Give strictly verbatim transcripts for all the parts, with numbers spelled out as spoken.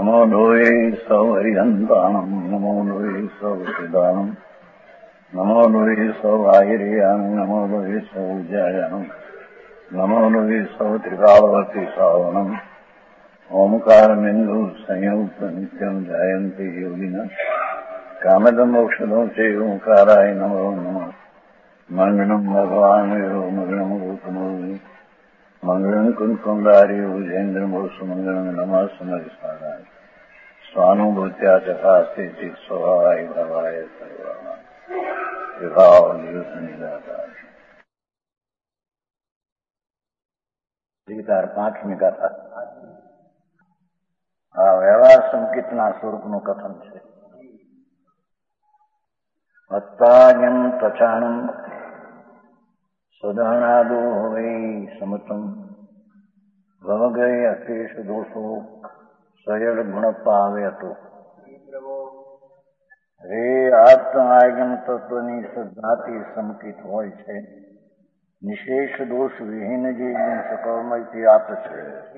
નમો લોહે સૌહરિહંતાણમ નમો લોહે સૌદાનમ નમો લોહે સૌઆયર્યામ નમો લોહે સૌજાયામ નમો લોહે સૌ ત્રિકાળવતી સાવનમ ઓમકારમિંદુ સંયુક્ત નિત્યમ જાયંતિ યોગિના કામદમોક્ષદો છે ઓંકારાય નમો નમઃ મંગળમ ભગવાન મંગળમ ગૌતમો મંગળમ કુંકુંડારી ઉજેન્દ્રમો સુમંગળમ નમઃ સમરિસ્મરાય સ્વાનુભૂત્યા ચકાસ્તે ચિત સ્વભાવાય ભવાય સર્વા વિભાવ નિયુત નિરાકાર ગીતાર પાંચમી ગાથા. આ વ્યવહાર સંકેતના સ્વરૂપનું કથન છે. અત્તાજ્ઞમ ત્વચાણમ સદાનાદો વૈ સમતમ ભવગય અકેશ દોષો સયળ ગુણ પાવ્યતો. રે આત્માજ્ઞમ તત્વની સદ્ધાથી સંકિત હોય છે. નિશેષ દોષ વિહીન જે સકર્મથી આપ છે.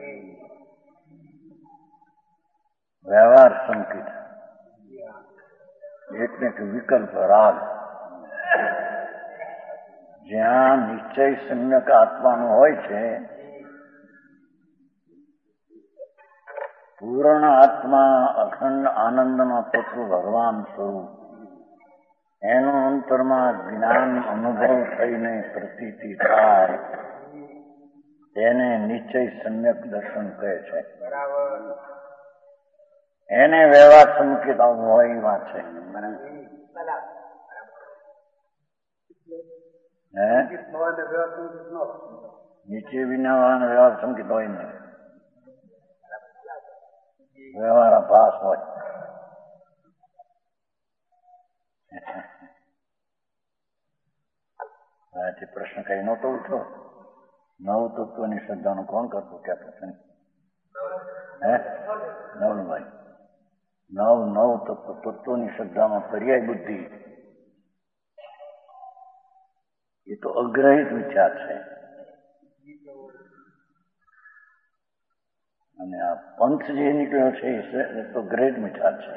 વ્યવહાર સંકિત એટલે કે વિકલ્પ રાગ, જ્યાં નિશ્ચય સમ્યક આત્માનું હોય છે. પૂર્ણ આત્મા અખંડ આનંદનો તત્વ ભગવાન સ્વરૂપ, એનું અંતરમાં જ્ઞાન અનુભવ થઈને પ્રતીતિ થાય તેને નિશ્ચય સમ્યક દર્શન કહે છે. એને વ્યવહાર સંકેત હોય એવા છે. નીચે વિના વ્યવહાર સંકેત હોય ને, વ્યવહાર ભાસ હોય. આથી પ્રશ્ન કઈ નહોતો ઉઠો. નવ તત્વની શ્રદ્ધાનું કોણ કરતું ક્યાં પ્રશ્ન? હે નવભાઈ, નવ નવ તત્વ તત્વોની શ્રદ્ધામાં પર્યાય બુદ્ધિ એ તો અગ્રહિત વિચાર છે. અને આ પંથ જે નીકળ્યો છે એ તો ગ્રેટ વિચાર છે.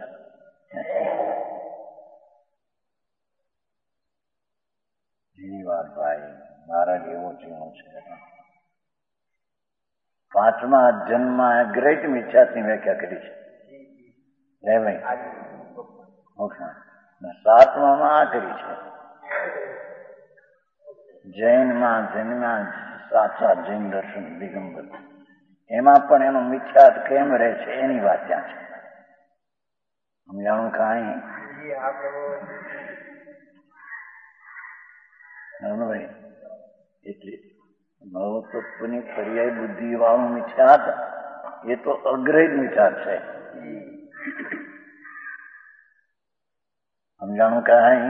એની વાત ભાઈ મારા જેવો જીવો છે. પાંચમા જન્મમાં ગ્રેટ મિથ્યાની વ્યાખ્યા કરી છે. હે ભાઈ, સાતમામાં આ કરી છે. જૈનમાં જન્મ્યા સાચા જૈન દર્શન દિગંબર, એમાં પણ એનો મિથ્યાત કેમ રહે છે એની વાત ત્યાં છે. સમજાણું કાંઈ? ભાઈ એટલે નવ તત્વની પર્યાય બુદ્ધિ વાળું મિથ્યાત એ તો અગ્રહિત મિથ્યાત છે. સમજાણું કાંઈ?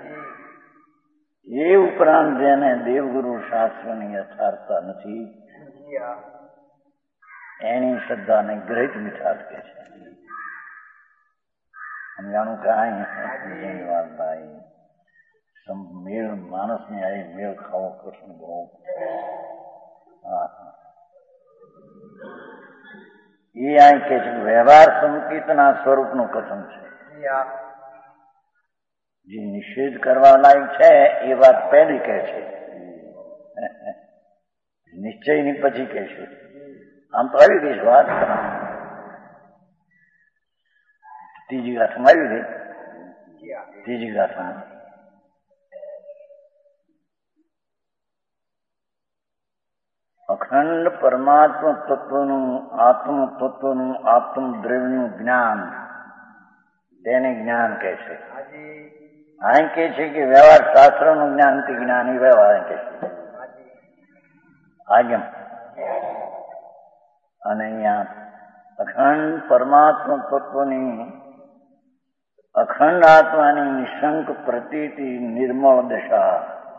એ ઉપરાંત જેને દેવગુરુ શાસ્ત્રની યથાર્થતા નથી એની શ્રદ્ધાને ગ્રહિત મિથ્યાત કહે છે. સમજાણું કાંઈ? એની વાત ભાઈ મેળ માણસને આ મેળ ખાવો પ્રશ્ન બહુ. હા, એ આ કે છે વ્યવહાર સંકેતના સ્વરૂપનું કથન છે. જે નિષેધ કરવા લાયક છે એ વાત પહેલી કહે છે, નિશ્ચયની પછી કહે છે. આમ તો આવી ગઈ વાત, ત્રીજી ગાથામાં આવી ગઈ. ત્રીજી ગાથામાં અખંડ પરમાત્મા તત્વનું આત્મ તત્વનું આત્મ દ્રવ્યનું જ્ઞાન, તેને જ્ઞાન કહે છે. અહીં કે છે કે વ્યવહાર શાસ્ત્રનું જ્ઞાન થી જ્ઞાન એ વ્યવહાર કહે છે આજ્ઞમ. અને અહીંયા અખંડ પરમાત્મા તત્વની અખંડ આત્માની નિશંક પ્રતીતિ નિર્મળ દશા,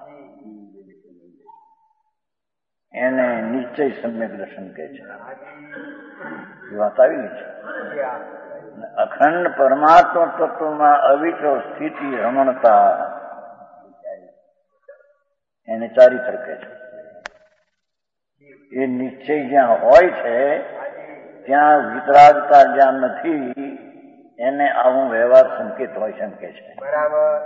એને નિશ્ચય સમ્યક દર્શન કહે છે. એ વાત આવી ગઈ છે. અખંડ પરમાત્મા તત્વમાં અવિચળ સ્થિતિ રમણતા એને ચારિત્ર કહે છે. એ નિશ્ચય જ્યાં હોય છે ત્યાં વિતરાગતા જ્યાં નથી એને આવું વ્યવહાર સંકેત હોય છે એમ કે છે. બરાબર.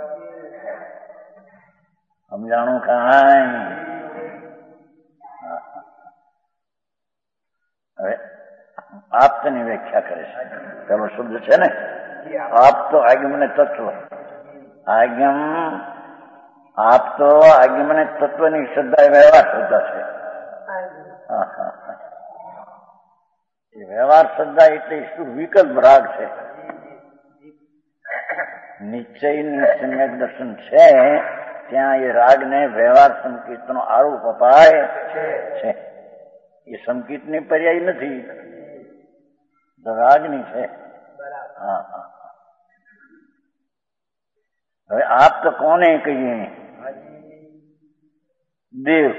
સમજાણું કાંઈ? હવે આપની વ્યાખ્યા કરે છે. પેલો શબ્દ છે ને આપ તો આગમને તત્વ. આગમ આપ તો આગમને તત્વની શ્રદ્ધા એ વ્યવહાર શ્રદ્ધા છે. એ વ્યવહાર શ્રદ્ધા એટલે શું? વિકલ્પ રાગ છે. નિશ્ચયની સમ્યક દર્શન છે ત્યાં એ રાગને વ્યવહાર સંકેતનો આરોપ અપાય છે. એ સંકેતની પર્યાય નથી, રાગની છે. હા હા. હવે આપ તો કોને કહીએ? દેવ.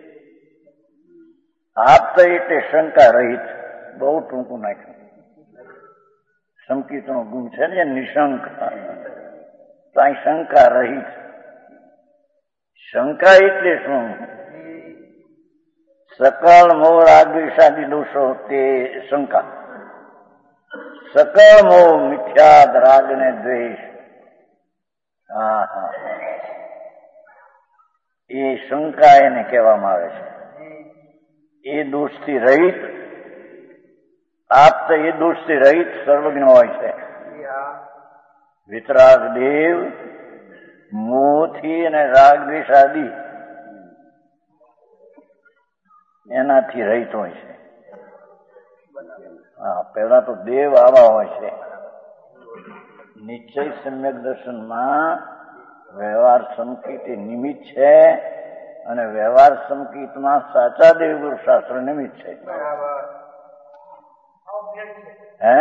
આપ તો એટલે શંકા રહિત. બહુ ટૂંકું નાખ્યું. સંકેતનો ગુણ છે ને નિશંક. તો અહીં શંકા રહિત. શંકા એટલે શું? સકળ મોહ રાગ દ્વેષાદિ દોષો તે શંકા. સકળ મોહ મિથ્યાદ રાગ ને દ્વેષ. હા હા. એ શંકા એને કહેવામાં આવે છે. એ દોષથી રહિત. આપ તો એ દોષથી રહિત સર્વજ્ઞ હોય છે. વિતરાગ દેવ મોહથી અને રાગ દ્વેષ આદિ એનાથી રહિત હોય છે. હા, પેલા તો દેવ આવા હોય છે. નિશ્ચય સમ્યક દર્શનમાં વ્યવહાર સંકેત એ નિમિત્ત છે અને વ્યવહાર સંકેતમાં સાચા દેવગુરુ શાસ્ત્ર નિમિત્ત છે. હે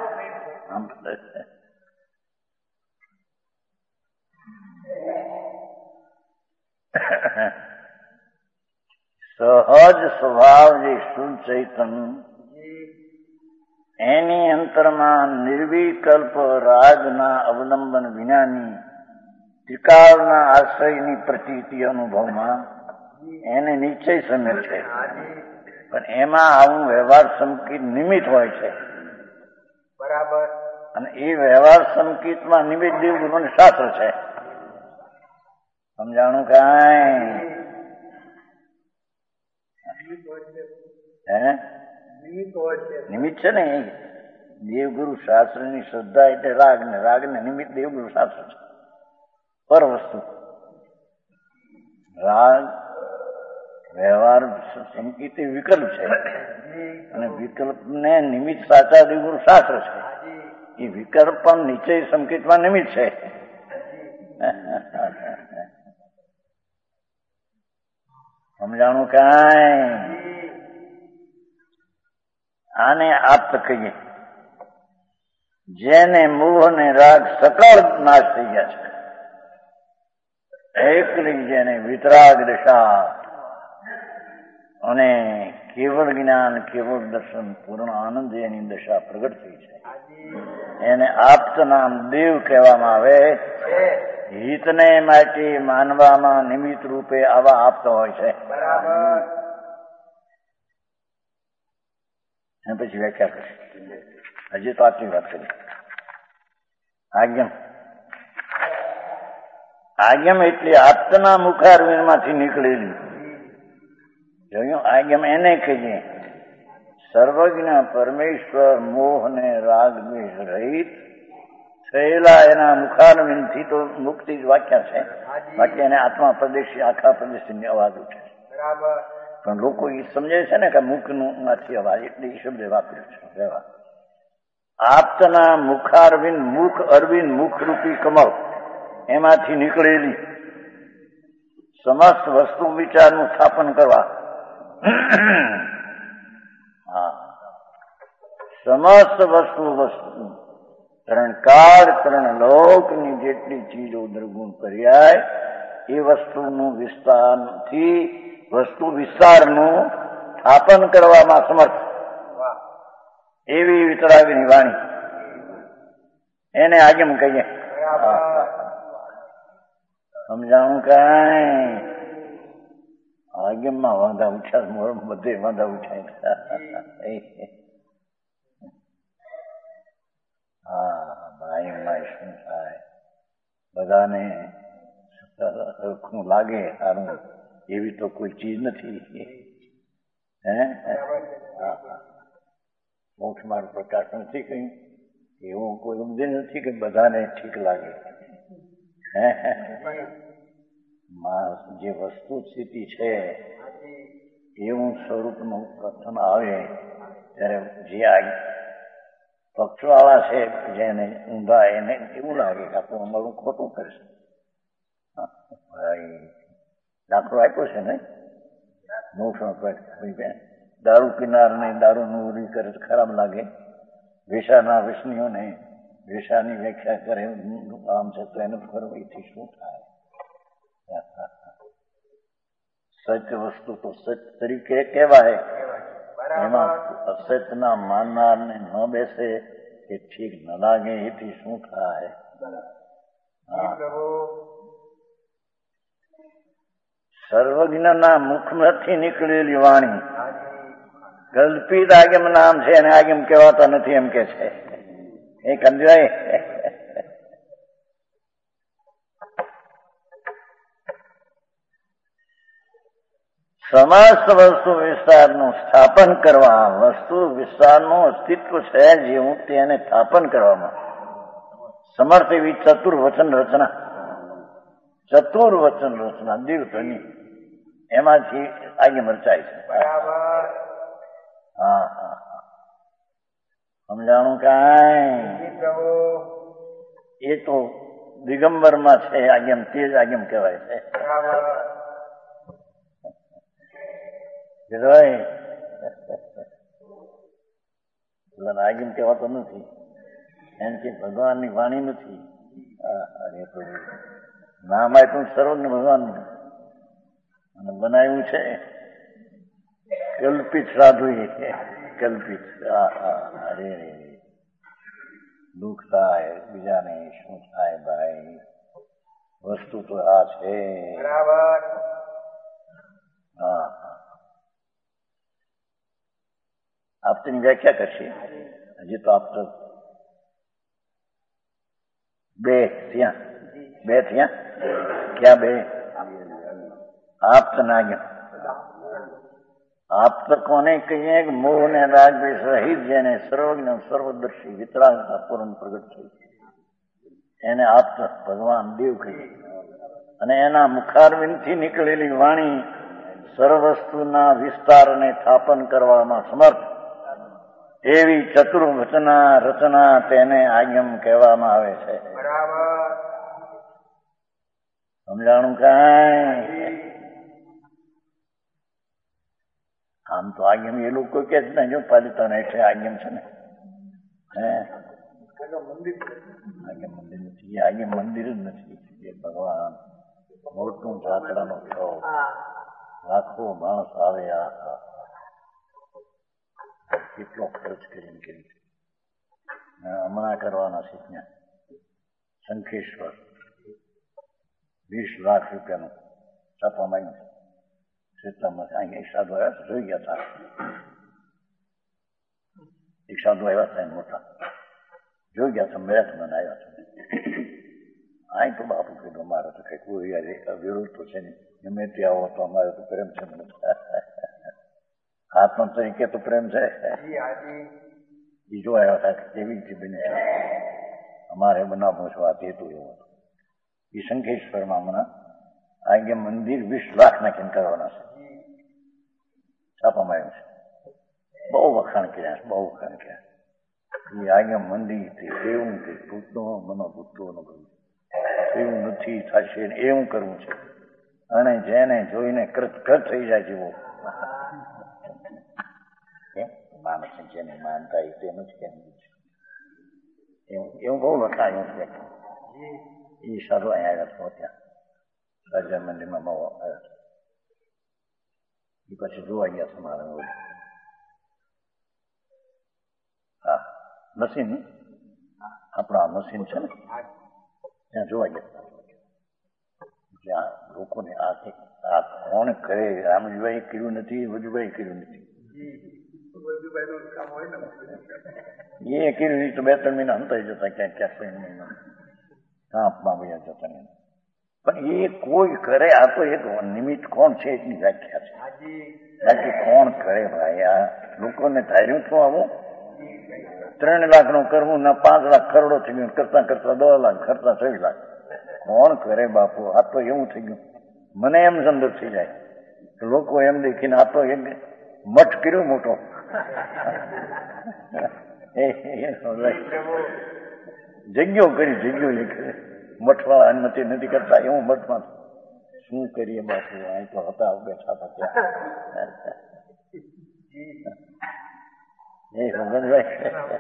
સહજ સ્વભાવ જે શુદ્ધ ચૈતન એની અંતરમાં નિર્વિકલ્પ રાજના અવલંબન વિનાની ત્રિકાળના આશ્રયની પ્રતીતિ અનુભવમાં એને નિશ્ચય સમ્યક છે. પણ એમાં આવું વ્યવહાર સંકેત નિમિત્ત હોય છે. બરાબર. અને એ વ્યવહાર સંકેતમાં નિમિત્ત દેવગુરુનું શાસ્ત્ર છે. સમજાણું કાંઈ? હે નિમિત્ત છે ને દેવગુરુ શાસ્ત્રની શ્રદ્ધા એટલે રાગ ને રાગ ને નિમિત્ત દેવગુરુ શાસ્ત્ર છે. પર વસ્તુ રાગ વ્યવહાર સંકેત વિકલ્પ છે અને વિકલ્પને નિમિત્ત સાચા દેવગુરુ શાસ્ત્ર છે. એ વિકલ્પ પણ નિશ્ચય સંકેતમાં નિમિત્ત છે. સમજાણું કાંઈ? આને આપ્ત કહીએ. જેને મોહ ને રાગ સકળ નાશ થઈ ગયા છે. એકલી જેને વિતરાગ દશા અને કેવળ જ્ઞાન કેવળ દર્શન પૂર્ણ આનંદ એની દશા પ્રગટ થઈ છે. એને આપ્ત નામ દેવ કહેવામાં આવે. હિતને માટે માનવામાં નિમિત્ત રૂપે આવા આપ્ત હોય છે. પછી વ્યાખ્યા કરી. હજી તો આટલી વાત કરી. આજ્ઞમ આજ્ઞમ એટલે આપ્તના મુખારવિંદમાંથી નીકળેલી. જોયું? આજ્ઞમ એને કહીએ સર્વજ્ઞ પરમેશ્વર મોહ ને રાગ દ્વેષ રહિત થયેલા એના મુખારવિંદથી તો મુક્તિ જ વાક્ય છે. બાકી એને આત્મા પ્રદેશી આખા પ્રદેશની અવાજ ઉઠે છે. પણ લોકો એ સમજે છે ને કે મુખનું નથી અવાજ એટલે એ શબ્દ વાપર્યો છે. વ્યવહાર આપતના મુખારવિંદ મુખ અરવિંદ મુખરૂપી કમળ એમાંથી નીકળેલી સમસ્ત વસ્તુ વિચારનું સ્થાપન કરવા. હા, સમસ્ત વસ્તુ વસ્તુ ત્રણ કાળ ત્રણ લોકની જેટલી ચીજો દ્રગુણ પર્યાય એ વસ્તુનું વિસ્તારથી વસ્તુ વિસ્તારનું સ્થાપન કરવામાં સમર્થ એવી વિતરાગની વાણી એને આગમ કહીએ. સમજાણું કાંઈ? આગમમાં વાંધા ઉઠ્યા, બધે વાંધા ઉઠાય. બધાને હરખું લાગે સારું એવી તો કોઈ ચીજ નથી. હે મોક્ષ માર્ગ પ્રકાશ નથી કહ્યું એવું કોઈ સમજે નથી કે બધાને ઠીક લાગે. હે જે વસ્તુ સ્થિતિ છે એવું સ્વરૂપનું કથન આવે ત્યારે જે આ પક્ષવાળા છે જેને ઊંધા એને એવું લાગે કે આપણું અમારું ખોટું કરશે. દાખલો આપ્યો છે ને મોક્ષ દારૂ પીનાર ને દારૂ નું ઉરી કરે ખરાબ લાગે. વેશાના વિષ્ણુઓને વેશાની વ્યાખ્યા કરે આમ છે તો એને ફરવું એથી શું થાય? સત્ય વસ્તુ તો સત્ય તરીકે કહેવાય. એમાં અસત્યના માનનાર ને ન બેસે કે ઠીક ન લાગે એથી શું થાય? સર્વજ્ઞના મુખમાંથી નીકળેલી વાણી કલ્પિત આગમ નામ છે અને આગમ કહેવાતા નથી એમ કે છે. એ સમજાય? સમસ્ત વસ્તુ વિસ્તારનું સ્થાપન કરવા વસ્તુ વિસ્તારનું અસ્તિત્વ છે જેવું તેને સ્થાપન કરવામાં સમર્થ એવી ચતુર્વચન રચના ચતુર્વચન રચના દીર્ઘની એમાંથી આગળ રચાય છે. હા હા સમજાણું કાંઈ? એ તો દિગંબરમાં છે આગમ તે જ આગમ કહેવાય છે. આગમ કહેવાતો નથી એમ કે ભગવાનની વાણી નથી. નામ આપ્યું સર્વજ્ઞ ભગવાનનું અને બનાવ્યું છે કલ્પિત સાધુ. કલ્પિત અરે દુઃખ થાય બીજાને શું થાય ભાઈ? વસ્તુ તો આ છે. હા આપ તેની વ્યાખ્યા કરશે. હજી તો આપ તો બે ત્યાં બે ત્યાં ક્યાં બે આપ તો ના ગયા. આપ તો કોને કહીએ કે મોહ ને રાગ દ્વેષ રહિત જેને સર્વજ્ઞ સર્વદર્શી વિતરાગતા પૂર્ણ પ્રગટ થઈ એને આપ તો ભગવાન દેવ કહીએ. અને એના મુખારવિંદથી નીકળેલી વાણી સર્વવસ્તુના વિસ્તારને સ્થાપન કરવામાં સમર્થ એવી ચતુર્વચના રચના તેને આગમ કહેવામાં આવે છે. સમજાણું કાંઈ? આમ તો આગમ એ લોકો કે જ ને જો પાલિતાના એટલે આગમ છે ને. હે આગમ મંદિર નથી. એ આગમ મંદિર જ નથી. એ ભગવાન મોટું જાતરાનો છો લાખો માણસ આવે. આ કેટલો ખર્ચ કરીને કરી હમણાં કરવાના શીખ્યા. શંખેશ્વર વીસ લાખ રૂપિયાનું છાપામાં ક્ષેત્રમાં અહીંયા એક સાધુ આવ્યા જોઈ ગયા હતા. એક સાધુ આવ્યા હતા મોટા જોઈ ગયા હતા. મેળા મને આવ્યા હતા. અહીં તો બાપુ કીધું અમારે તો કઈ કોઈ વિરોધ તો છે નહીં. ગમે તે આવો તો અમારે તો પ્રેમ છે. આત્મા તરીકે તો પ્રેમ છે. બીજો આવ્યા હતા કેવી રીતે બને છે અમારે બનાવવું છે. વાત હેતુ એવો હતો. એ શંખેશ્વરમાં હમણાં આજે મંદિર વીસ લાખ નાખીને કરવાના છે. છાપામાં આવ્યું છે. બહુ વખાણ કર્યા છે. બહુ વખાણ કર્યા. એ આજે મંદિર એવું કે ભૂતો મનો ભૂતો નો કરવું એવું નથી થશે એવું કરવું છે. અને જેને જોઈને કૃત થઈ જાય જેવો માણસ જેને માનતા એ તેનું જ કેમ એવું એવું બહુ લખાયું છે. એ સાધુ અહીંયા આવ્યા હતા ત્યાં રાજા મંદિરમાં બહુ આવ્યા. એ પછી જોવા ગયા છે મારા. હા મશીન આપણા મશીન છે ને ત્યાં જોવા ગયા. જ્યાં લોકોને આ આ કોણ કરે રામજીભાઈ કર્યું નથી, વજુભાઈ કર્યું નથી. એ કર્યું તો બે ત્રણ મહિના હંતાઈ જતા ક્યાંક ક્યાંક સાપમાં વયા જતા નહીં. પણ એ કોઈ કરે, આ તો એક નિમિત્ત કોણ છે એટલી વ્યાખ્યા છે. બાકી કોણ કરે ભાઈ? આ લોકોને ધાર્યું શું આવું ત્રણ લાખ નું કરવું ના પાંચ લાખ કરોડો થઈ ગયું, કરતા કરતા દસ લાખ કરતા છ લાખ કોણ કરે બાપુ? આ તો એવું થઈ ગયું. મને એમ સમજ થઈ જાય કે લોકો એમ દેખીને આ તો એક મઠ કર્યો મોટો. જગ્યો કરી જગ્યો એ કરે મઠવાળા અનુમતિ નથી કરતા એવું મઠમાં શું કરીએ બાપુ? અહીં તો હતા બેઠા હતા ત્યાં. એ ભગવાનભાઈ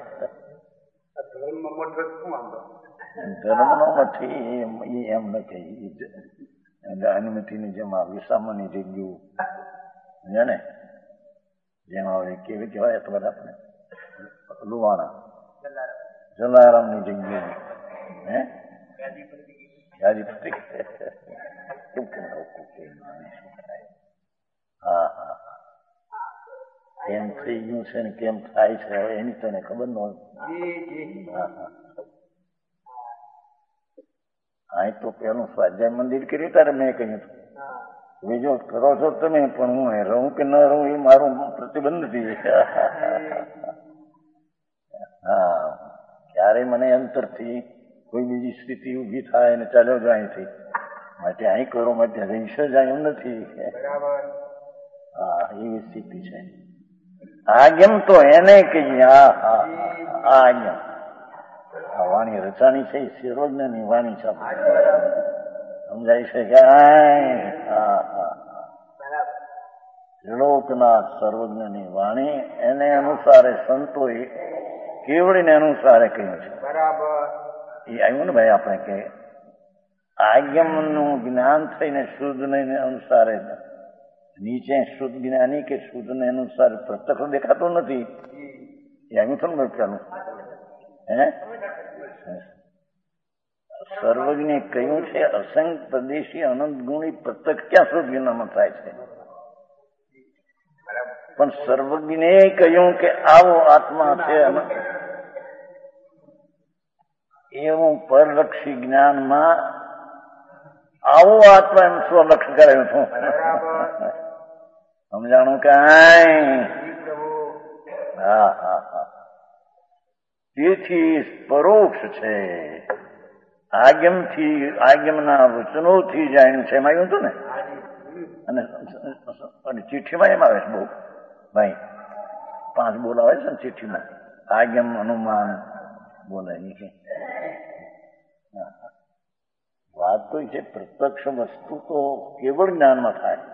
ધર્મનો મઠી એમ નથી. અનુમતિની જેમ આ વિસામાની જગ્યાઓ જાણે જેમ આવે કેવી કહેવાય અથવા આપણે લુવાણા જલારામની જગ્યાએ હે ગાદીપતિ કેમ કેમ હા હા કેમ થઈ ગયું છે ને કેમ થાય છે હવે એની તને ખબર ન હોય. હા હા અહીં તો પેલું સ્વાધ્યાય મંદિર કર્યું ત્યારે મેં કહ્યું હતું બીજો કરો છો તમે, પણ હું રહું કે ન રહું એ મારું પ્રતિબંધ નથી. હા ક્યારે મને અંતરથી કોઈ બીજી સ્થિતિ ઊભી થાય અને ચાલ્યો જાય અહીંથી માટે અહીં કરો માટે રહીશ જાય એમ નથી. હા એવી સ્થિતિ છે. આજ્ઞમ તો એને કહીએ. હા હા આ આજ્ઞમ આ વાણી રચાણી છે સર્વજ્ઞની વાણી છે. સમજાય છે કે હા હા ત્રિલોકનાથ સર્વજ્ઞની વાણી એને અનુસારે સંતોએ કેવડીને અનુસારે કહ્યું છે. બરાબર એ આવ્યું ને ભાઈ આપણે કે આજ્ઞમનું જ્ઞાન થઈને શુદ્ધને અનુસારે નીચે શુદ્ધ જ્ઞાની કે શુદ્ધને અનુસાર પ્રત્યક્ષ દેખાતું નથી. એ આવ્યું થયું ને ચાલુ હે સર્વજ્ઞે કહ્યું છે અસંગ પ્રદેશી અનંત ગુણી પ્રત્યક્ષ ક્યાં શુદ્ધ જ્ઞાનમાં થાય છે? પણ સર્વજ્ઞે કહ્યું કે આવો આત્મા છે એવું પરલક્ષી જ્ઞાનમાં આવો આત્મા એમ સ્વલક્ષ કરાયું છું. સમજાણું કે હા હા હા તેથી પરોક્ષ છે. આજ્ઞમથી આજ્ઞમના વચનોથી જાણ્યું છે એમ આવ્યું હતું ને. અને ચિઠ્ઠીમાં એમ આવે છે બહુ ભાઈ પાંચ બોલાવે છે ને ચિઠ્ઠીમાં આજ્ઞમ અનુમાન બોલાય છે. વાત તો છે પ્રત્યક્ષ વસ્તુ તો કેવળ જ્ઞાનમાં થાય.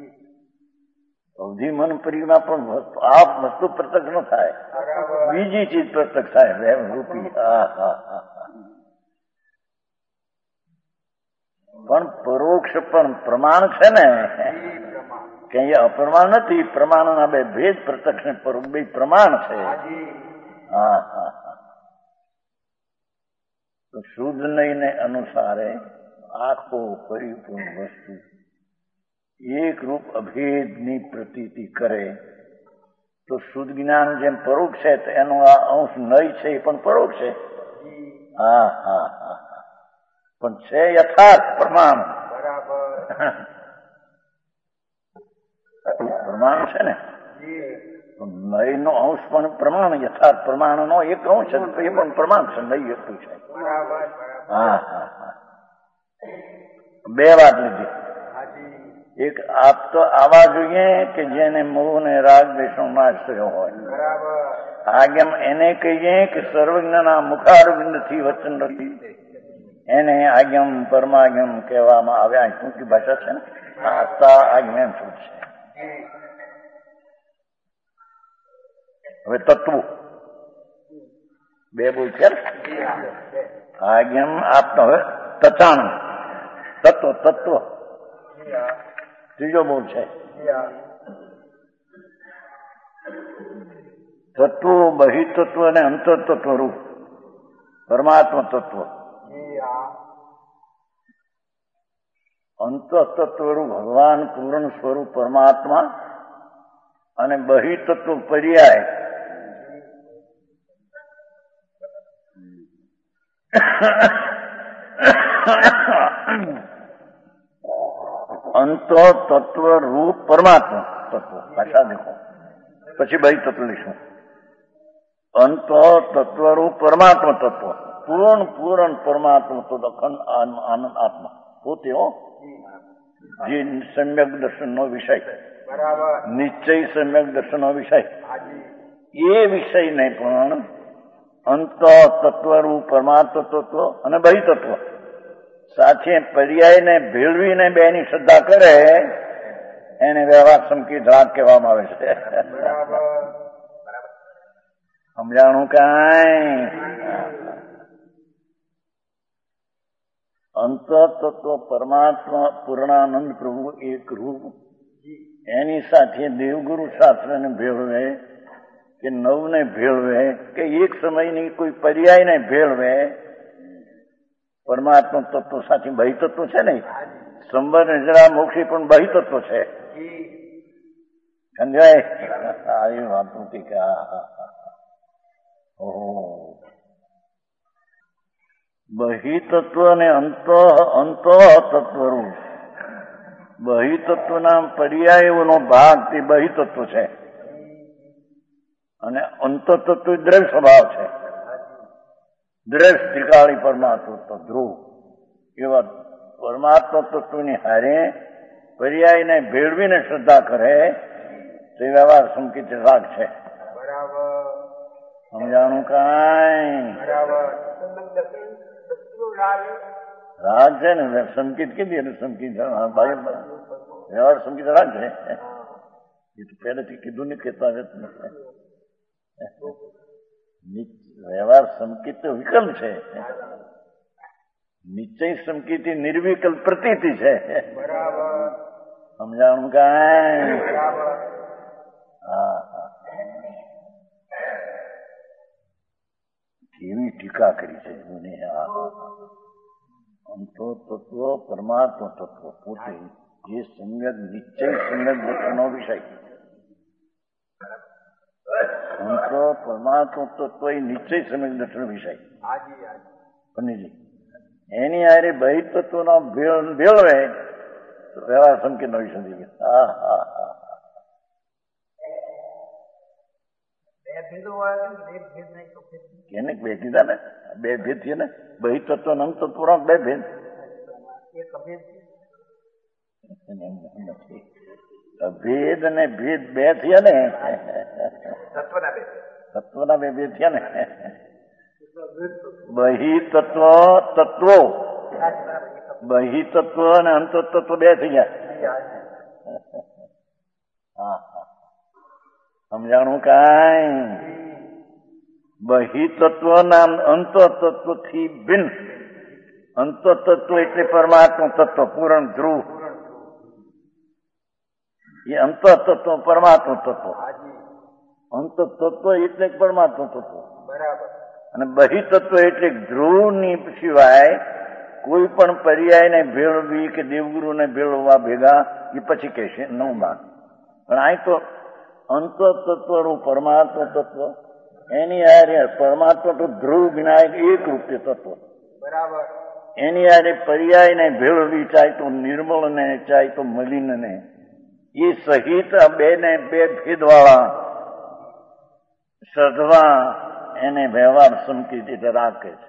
અવધિ મન પરિમાં પણ આ વસ્તુ પ્રત્યક્ષ ન થાય, બીજી ચીજ પ્રત્યક્ષ થાય વેમ રૂપી. હા હા હા પણ પરોક્ષ પણ પ્રમાણ છે ને કે અહીંયા અપ્રમાણ નથી. પ્રમાણના બે ભેદ પ્રત્યક્ષ ને પરોક્ષ બે પ્રમાણ છે. હા હા હા તો શુદ્ધ નહીને અનુસારે આખો પરિપૂર્ણ વસ્તુ એક રૂપ અભેદની પ્રતીતિ કરે તો શુદ્ધ જ્ઞાન જેમ પરોક્ષ છે તો એનો આ અંશ નહીં છે એ પણ પરોક્ષ છે. હા હા હા પણ છે યથાર્થ પ્રમાણ. પ્રમાણ છે ને નય નો અંશ પણ પ્રમાણ યથાર્થ પ્રમાણ નો એક અંશ છે એ પણ પ્રમાણ છે. નહી એટલું છે. હા હા હા બે વાત લીધી. એક આપ તો આવા જોઈએ કે જેને મોહ ને રાગ દ્વેષનો નાશ થયો હોય. આજ્ઞમ એને કહીએ કે સર્વજ્ઞના મુખારવિંદથી વચન નથી એને આજ્ઞમ પરમાજ્ઞમ કહેવામાં આવે. આ ટૂંકી ભાષા છે ને આત્મા આજ્ઞા એમ શું છે. હવે તત્વ બે બોલ છે. આજ્ઞમ આપનો હવે તચાણ તત્વ તત્વ ત્રીજો બોલ છે. તત્વો બહિતત્વ અને અંતરતત્વ રૂપ પરમાત્મા તત્વ. અંતઃતત્વ રૂપ ભગવાન પૂર્ણ સ્વરૂપ પરમાત્મા અને બહિતત્વ પર્યાય અંતો તત્વ રૂપ પરમાત્મા તત્વ ભાષા દેખો, પછી ભાઈ તત્વ લઈશું. અંતો તત્વ રૂપ પરમાત્મા તત્વ, પૂર્ણ પૂર્ણ પરમાત્મા તત્વ, અખંડ આનંદ આત્મા પોતે હો, જે સમ્યક દર્શન નો વિષય, નિશ્ચય સમ્યક દર્શન નો વિષય, એ વિષય ને પણ અંત તત્વ રૂપ પરમાત્મ તત્વ અને બહિ તત્વ સાથે પર્યાયને ભેળવીને બેની શ્રદ્ધા કરે એને વ્યવહાર સંકિત રાગ કહેવામાં આવે છે. સમજાણું કાંઈ? અંત તત્વ પરમાત્મા પૂર્ણાનંદ પ્રભુ એક રૂપ, એની સાથે દેવગુરુ શાસ્ત્રને ભેળવે કે નવને ભેળવે કે એક સમયની કોઈ પર્યાયને ભેળવે, પરમાત્મા તત્વ સાથે બહિ તત્વ છે ને, સંબર નિજરા મોક્ષી પણ બહિ તત્વ છે. સમજાય? આવી વાત નથી કે ઓહો, બહિ તત્વ અને અંત અંત તત્વરૂપ, બહિ તત્વના પર્યાયોનો ભાગ તે બહિ તત્વ છે અને અંત તત્વ દ્રવ્ય સ્વભાવ છે. દ્રવ્ય ત્રિકાળી પરમાત્મા તત્વ ધ્રુવ, એવા પરમાત્મા તત્વની હારે પર્યાયને ભેળવીને શ્રદ્ધા કરે તે વ્યવહાર સંકિત રાગ છે. સમજાણું કાંઈ? રાગ છે ને, સંકિત કીધી એટલે સંકિત વ્યવહાર સંકિત રાગ છે. એ તો પહેલેથી કીધું ને, કહેતા વ્યવહાર સંકિત તો વિકલ્પ છે, નિશ્ચય સંકિત નિર્વિકલ્પ પ્રતીતિ છે. સમજાણું કાંઈ? હા હા, કેવી ટીકા કરી છે મને. અંતો તત્વ પરમાત્મા તત્વ પોતે જે સમ્યક નિશ્ચય સમ્યક દર્શનનો વિષય, અંતો પરમાત્મા તત્વ એ નિશ્ચય સમ્યક દર્શન વિષય. પન્નીજી એની હારે બહિ તત્વનો ભેળવે તો વ્યવહાર સંકેત નો વિષય થઈ ગયો. હા હા હા, કેને બે કીધા ને, બે ભેદ છે ને, બહિ તત્વ અને અંત તત્વ બે ભેદ. ભેદ અને ભેદ બે થયા ને, તત્વના બે ભેદ થયા ને. બહિ તત્વ તત્વો, બહિ તત્વ અને અંત તત્વ બે થઈ ગયા. હા હા, સમજાણું કાંઈ? બહિ તત્વ ના અંત તત્વ થી ભિન્ન, અંત તત્વ એટલે પરમાત્મા તત્વ પૂર્ણ ધ્રુવ, એ અંત તત્વ પરમાત્મા તત્વ, અંત તત્વ એટલે પરમાત્મા તત્વ, અને બહિ તત્વ એટલે ધ્રુવની સિવાય કોઈ પણ પર્યાયને ભેળવી કે દેવગુરુને ભેળવવા ભેગા એ પછી કહેશે નવ બાર. પણ આ તો અંત તત્વનું પરમાત્મા તત્વ, એની હારે પરમાત્મા તો ધ્રુવ વિનાયક એક રૂપે તત્વ, એની હારે પર્યાયને ભેળવી, ચાહે તો નિર્મળ ને ચાહે તો મલિન ને, એ સહિત આ બે ને બે ભેદવાળા સધવા એને વ્યવહાર સંકિત રાખે છે.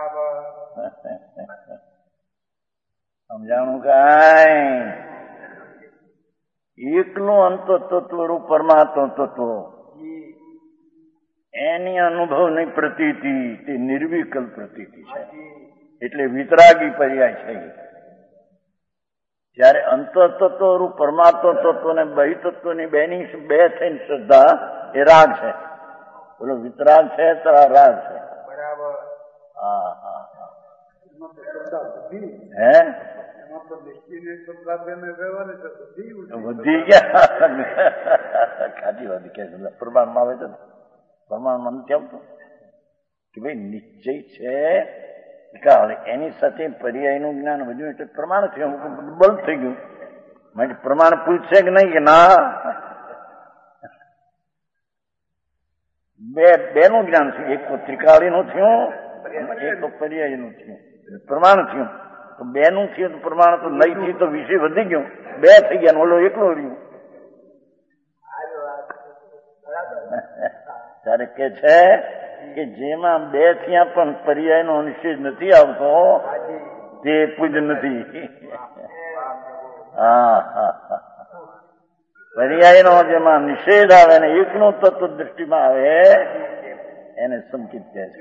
સમજાણું કાંઈ? એકલું અંત તત્વરૂપ પરમાત્મા તત્વ, એની અનુભવની પ્રતીતિ તે નિર્વિકલ્પ પ્રતીતિ છે, એટલે વિતરાગી પર્યાય છે. જ્યારે અંત તત્વરૂપ પરમાત્મા તત્વ ને બહિ તત્વની બેની બે થઈને શ્રદ્ધા એ રાગ છે. બોલો વિતરાગ છે તરા રાગ છે. હા હા હા, હે બુદ્ધિ ક્યાં ખાતી વાત કે પ્રમાણમાં આવે છે ને, પ્રમાણમાં નથી આવતું કે ભાઈ નિશ્ચય છે કાલે એની સાથે પર્યાયનું જ્ઞાન વધ્યું એટલે પ્રમાણ થયું, બલ થઈ ગયું. માટે પ્રમાણ પૂછશે કે નહીં કે ના, બે બે નું જ્ઞાન થયું, એક તો ત્રિકાળી નું થયું, એક તો પર્યાય નું થયું, પ્રમાણ થયું. તો બે નું થયું તો પ્રમાણ તો નહીં થયું તો વિષય વધી ગયું, બે થઈ ગયા, ઓલો એકલો રહ્યું. ત્યારે કે છે કે જેમાં બે થયા પણ પર્યાય નો નિશ્ચય નથી આવતો તે પૂજ નથી. હા હા હા પર્યાય નો જેમાં નિષેધ આવે ને એકનું તત્વ દ્રષ્ટિમાં આવે એને સંકિત કહે છે.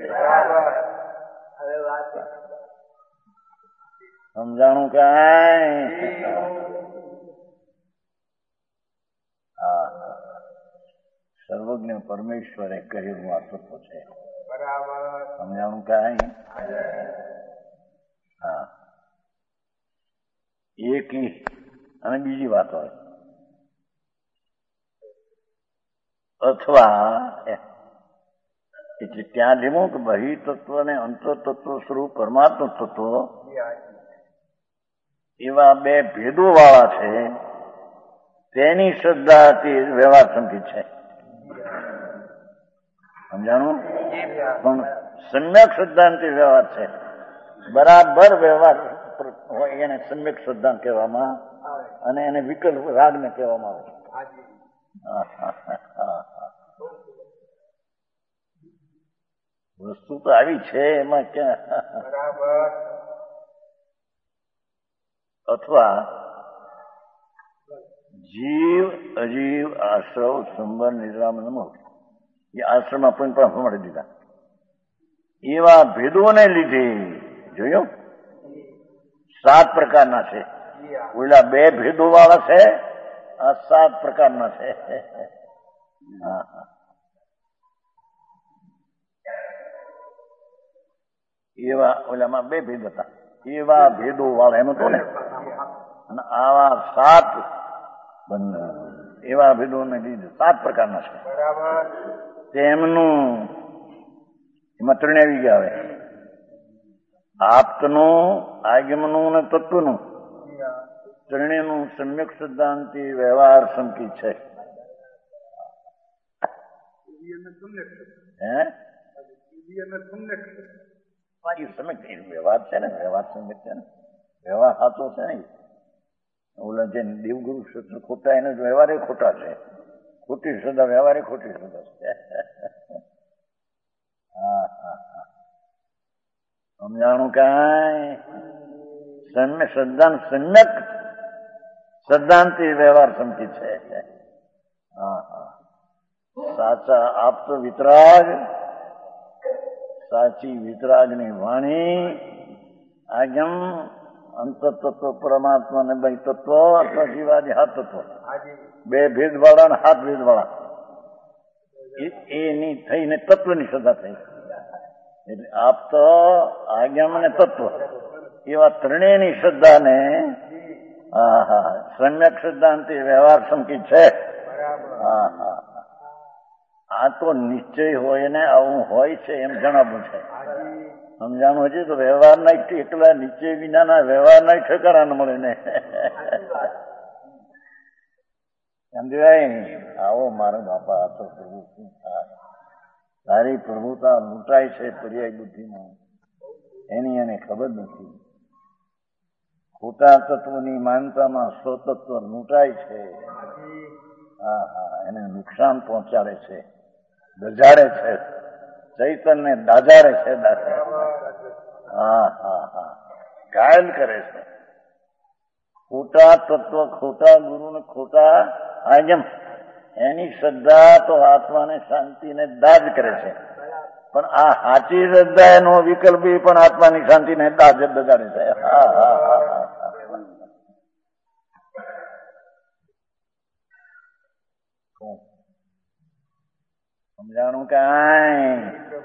સમજાણું કાંઈ? હા સર્વજ્ઞ પરમેશ્વરે કહેલું આ તત્વ છે. સમજાણું કાંઈ? હા એકી અને બીજી વાત હોય અથવા એટલે ત્યાં જેવું કે બહિ તત્વ ને અંતર તત્વ સ્વરૂપ પરમાત્મા તત્વ એવા બે ભેદો વાળા છે, તેની શ્રદ્ધાથી વ્યવહાર સંકિત છે. સમજાણું? પણ સમ્યક સિદ્ધાંતિ વ્યવહાર છે, બરાબર વ્યવહાર હોય એને સમ્યક સિદ્ધાંત કહેવામાં અને એને વિકલ્પ રાગને કહેવામાં આવે. વસ્તુ તો આવી છે એમાં ક્યાં. અથવા જીવ અજીવ આશ્રવ સંબર નિદ્રામ મોક્ષ એ આશ્રમમાં પણ પણ મળી દીધા એવા ભેદોને લીધે જોયું સાત પ્રકારના છે. ઓલા બે ભેદો વાળા છે, આ સાત પ્રકારના છે. હા એવા ઓલામાં બે ભેદ હતા, એવા ભેદો વાળા એમ હતો ને, અને આવા સાત એવા ભેદોને લીધે સાત પ્રકારના છે. તેમનું એમાં ત્રણે આવી ગયા આવે, આપતનું, આગમનું અને તત્વનું ત્રણેયનું સમ્યક સિદ્ધાંતિ વ્યવહાર સંકિત છે. હે વ્યવહાર છે ને, વ્યવહાર સંગત છે ને, વ્યવહાર સાચો છે ને. ઓલા જે દેવગુરુ ક્ષેત્ર ખોટા એને વ્યવહારે ખોટા છે, ખોટી શ્રદ્ધા વ્યવહારે ખોટી શ્રદ્ધા છે. હા હા હા સમજાણું કાંઈ? સમ્ય શ્રદ્ધા સમ્યક સિદ્ધાંતિ વ્યવહાર સંકિત છે. હા હા સાચા આપતો વિતરાગ, સાચી વિતરાગની વાણી, આગમ અંતતત્વ પરમાત્મા ને બે તત્વ અથવા જીવાદી હાથ તત્વ, બે ભેદ વાળા ને હાથ ભેદ વાળા એની થઈને તત્વની શ્રદ્ધા થઈ. એટલે આપ તો આગમ અને તત્વ એવા ત્રણેયની શ્રદ્ધાને હા હા સમ્યક સિદ્ધાંતિ વ્યવહાર સંકિત છે. હા હા આ તો નિશ્ચય હોય ને આવું હોય છે એમ જણાવવું છે. સમજાણું હજી તો વ્યવહારના એકલા નિશ્ચય વિનાના વ્યવહારના ઠેકાણા ન મળે ને. સમજાય? આવો મારા બાપા, આ તો પ્રભુ શું થાય, તારી પ્રભુતા લૂંટાય છે પર્યાય બુદ્ધિમાં, એની એને ખબર નથી. ખોટા તત્વની માનતામાં સ્વતત્વ લૂંટાય છે. હા હા એને નુકસાન પહોંચાડે છે, દજાડે છે, ચૈતન્ય દાજાડે છે. હા હા હા ઘાયલ કરે છે. ખોટા તત્વ, ખોટા ગુરુ ને ખોટા આગમ, એની શ્રદ્ધા તો આત્માને શાંતિને દાજ કરે છે. પણ આ સાચી શ્રદ્ધા એનો વિકલ્પ પણ આત્માની શાંતિને દાજ દજાડે છે. હા હા હા સમજાણું કાંઈ?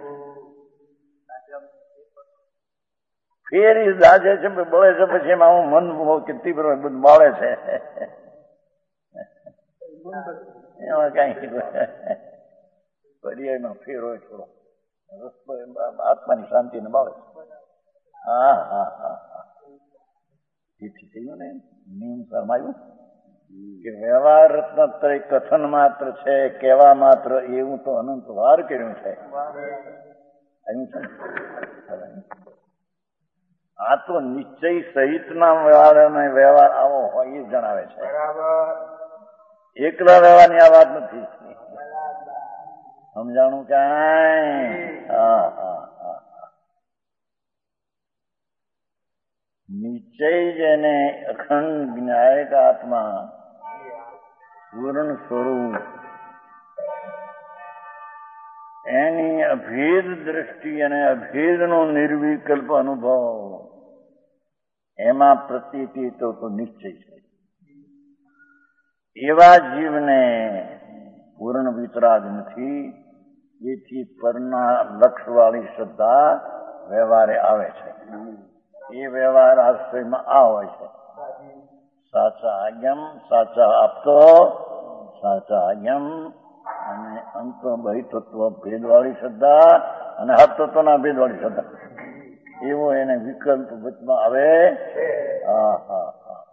ફેરી દાજે છે, બળે છે, પછી એમાં હું મન કેટલી બધું બાળે છે. એમાં કઈ પર્યાયમાં ફેર હોય થોડો, આત્માની શાંતિને બાળે. હા હા હા હા તેથી થયું ને નિયમ શરમાયું કે વ્યવહાર રત્નત્રય કથન માત્ર છે, કહેવા માત્ર, એવું તો અનંત વાર કર્યું છે. આ તો નિશ્ચય સહિતના વ્યવહાર અને વ્યવહાર આવો હોય એ જણાવે છે. બરાબર. એકલા વ્યવહારની આ વાત નથી. સમજાણું કાંઈ? હા હા હા. નિશ્ચય જેને અખંડ જ્ઞાયક આત્મા પૂર્ણ સ્વરૂપ એની અભેદ દ્રષ્ટિ અને અભેદનો નિર્વિકલ્પ અનુભવ એમાં પ્રતીતિ તો નિશ્ચય છે. એવા જીવને પૂર્ણ વિતરાગ નથી. એથી પરના લક્ષવાળી શ્રદ્ધા વ્યવહારે આવે છે. એ વ્યવહાર આશ્રયમાં આ હોય છે. સાચા આજ્ઞમ, સાચા આપતો, સાચા આજ્ઞમ અને અંત બહિતત્વ ભેદવાળી શ્રદ્ધા અને હતત્વના ભેદવાળી શ્રદ્ધા એવો એને વિકલ્પ વચમાં આવે. હા હા હા.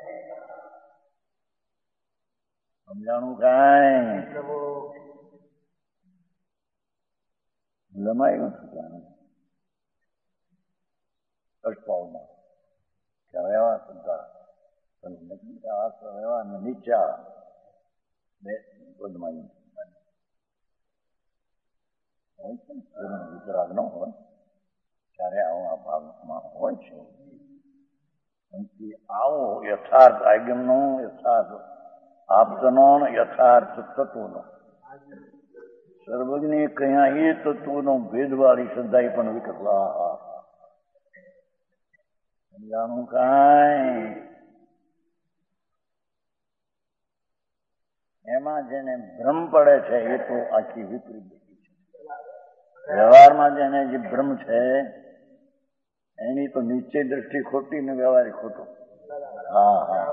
સમજાણું કાંઈ? લમાયું નથી અષ્ટપાવમાં વ્યવહાર શ્રદ્ધા વ્યવહાર ને નીચા બે પદમાં હોય છે ને પૂર્ણ વિતરાગ ન હોય ત્યારે આવા ભાગમાં હોય છે. આવો યથાર્થ આજ્ઞનો, યથાર્થ આપતનો, યથાર્થ તત્વનો સર્વજ્ઞ કયા એ તત્વનો ભેદવાળી શ્રદ્ધા પણ વિકસવા. સમજાણું કાંઈ? એમાં જેને ભ્રમ પડે છે એ તો આખી વિપરીત છે. વ્યવહારમાં જેને જે ભ્રમ છે એની તો નિશ્ચય દ્રષ્ટિ ખોટી ને વ્યવહારિક ખોટો. હા હા.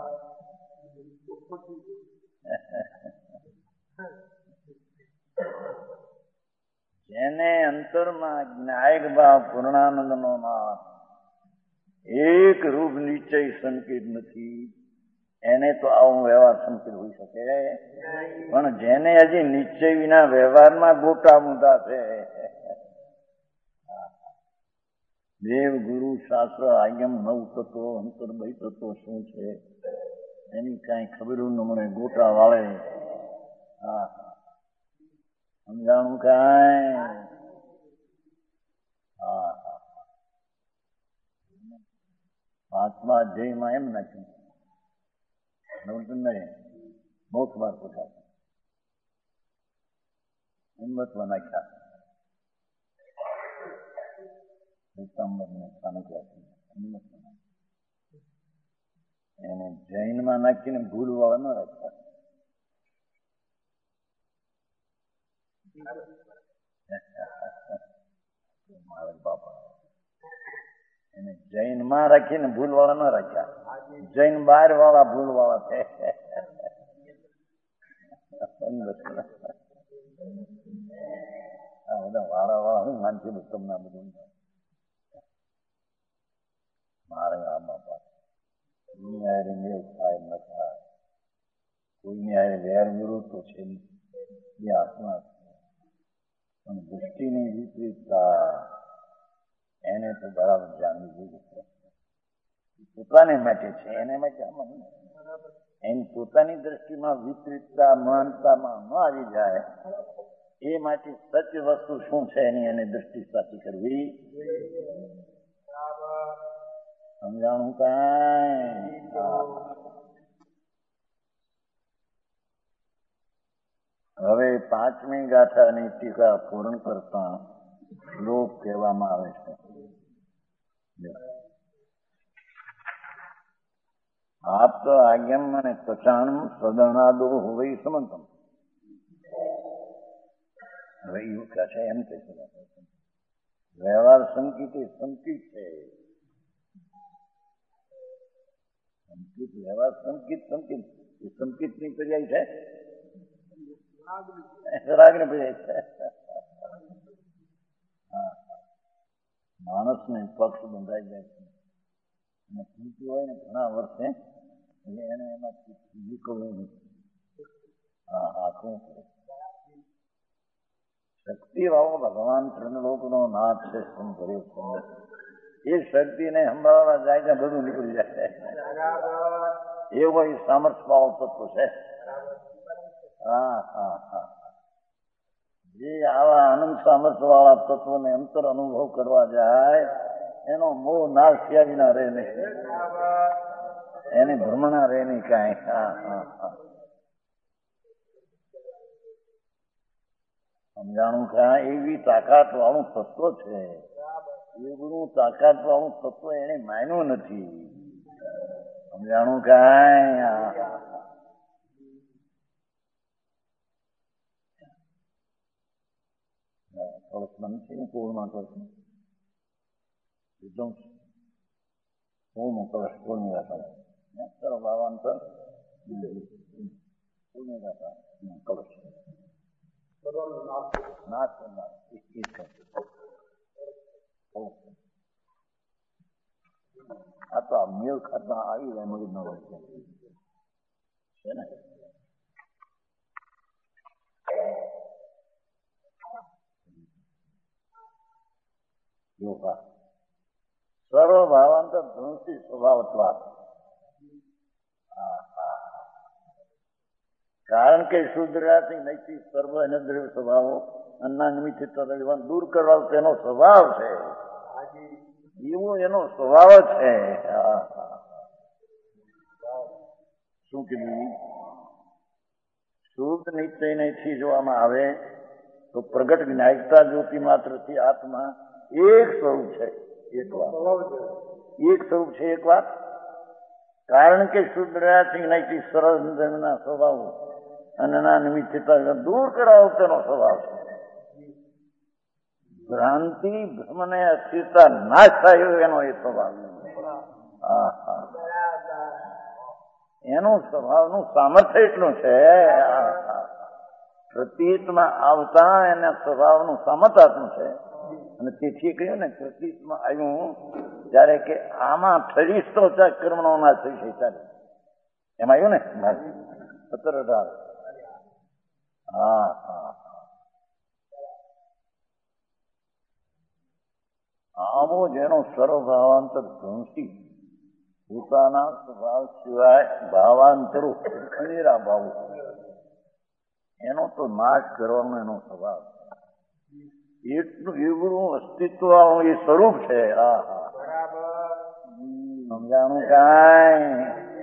જેને અંતરમાં જ્ઞાયક ભાવ પૂર્ણાનંદનો નાથ એક રૂપ નિશ્ચય સંકેત નથી એને તો આવો વ્યવહાર સંકેત હોઈ શકે. પણ જેને હજી નિશ્ચય વિના વ્યવહારમાં ગોટા મૂંધા છે, દેવ ગુરુ શાસ્ત્ર આજ્ઞમ નવ તત્વો અંતર બે તત્વો શું છે એની કઈ ખબર ન મળે ગોટા વાળે. હા સમજાણું કાંઈ? હા હા. પાંચમા અધ્યાયમાં એમ નાખ્યું મોક્ષ માર્ગ પૂછા હિંમતમાં નાખ્યા એને જૈનમાં નાખીને ભૂલ વાળા ન રાખ્યા. મારે બાપા એને જૈન માં રાખીને ભૂલ વાળા ન રાખ્યા. જૈન બાર વાળા ભૂલ વાળા છે. આ બધા વાળા વાળા હું માનથી તમને બધું મારે આ બાપા કોઈની હારે મેળ થાય ન થાય, કોઈની હારે વેર વિરોધ તો છે એ આત્મા પણ દૃષ્ટિની વિપરીતતા એને તો બરાબર જાણવી જોઈએ. પોતાને માટે છે એને માટે એની પોતાની દ્રષ્ટિમાં વિપરીતતા મહાનતામાં ન આવી જાય એ માટે સત્ય વસ્તુ શું છે એની એને દ્રષ્ટિ સાચી કરવી. સમજાણું કાંઈ? હવે પાંચમી ગાથાની ટીકા પૂર્ણ કરતા શ્લોક કહેવામાં આવે છે. આપ તો આજ્ઞમ અને કચાણમ સદણાદો હોય સમંતમ. હવે એવું કહે છે એમ કે છે વ્યવહાર સંકિત એ સંકિત છે. સંકિત વ્યવહાર સંકિત સંકિત એ સંકિત ની પર્યાય છે રાગ ને પર્યાય છે. માણસને પક્ષ બંધાઈ જાય છે અને પીતું હોય ને ઘણા વર્ષે એને એમાંથી નીકળવું નથી. હા આખું શક્તિ વાળો ભગવાન ત્રણલોકનો નાથ છે. એ શક્તિને સંભાળવા જાય ત્યાં બધું નીકળી જાય. એવો એ સામર્થ્ય વાળો તત્વ છે. હા હા હા જે આવા આનંદ સામર્થ્ય વાળા તત્વને અંતર અનુભવ કરવા જાય એનો મોહ નાશ થયા વિના રહે નહીં, એની ભ્રમણા રહે નહીં કાંઈ. હા હા હા સમજાણું કાં એવી તાકાત વાળું તત્વ છે. એવું તાકાત વાળું તત્વ એને માન્યું નથી. સમજાણું કાંઈ. કળશમાં નથી પૂર્ણમાં કરશું વિધ્વંસ પૂર્ણ કળશ પૂર્ણિકા કરો ભાવાંતર પૂર્ણિકા કળશ નાથ આ તો આ મેળ ખાતા આવી જાય મગજ ન હોય છે ને. યોગા સર્વ ભાવાંતર ધ્વંસી સ્વભાવત્વાદ. કારણ કે શુદ્ધરાથી નૈતિક સર્વ અનદ્રવ્ય સ્વભાવો અન્ના નિમિત્તે દૂર કરવા તેનો સ્વભાવ છે. એવો એનો સ્વભાવ છે. શું કીધું? શુદ્ધ નિત્યથી જોવામાં આવે તો પ્રગટ જ્ઞાયકતા જ્યોતિ માત્રથી આત્મા એક સ્વરૂપ છે. એક વાત એક સ્વરૂપ છે. એક વાત કારણ કે શુદ્ધ રહ્યાથી નૈતિક સરળ ના સ્વભાવ અને ના નિમિત્તે દૂર કરાવો તેનો સ્વભાવ છે. ભ્રાંતિ ભ્રમને અસ્થિરતા નાશ થાય એનો એ સ્વભાવ છે. હા હા એનું સ્વભાવનું સામર્થ્ય એટલું છે. પ્રતીતમાં આવતા એના સ્વભાવનું સામર્થ્ય આટલું છે. અને તેથી કહ્યું ને પ્રતીતમાં આવ્યું જયારે કે આમાં ઠરીશ તો કર્મનો નાશ થઈ છે ત્યારે એમાં આવ્યું ને સત્તર અઢાર. હા હા આવો જેનો સર્વભાવાંતર ધ્વંસી પોતાના સ્વભાવ સિવાય ભાવાંતરો અનેરા ભાવો એનો તો નાશ કરવાનો એનો સ્વભાવ એટલું એવડું અસ્તિત્વ એ સ્વરૂપ છે. હા હા સમજાણું કાંઈ.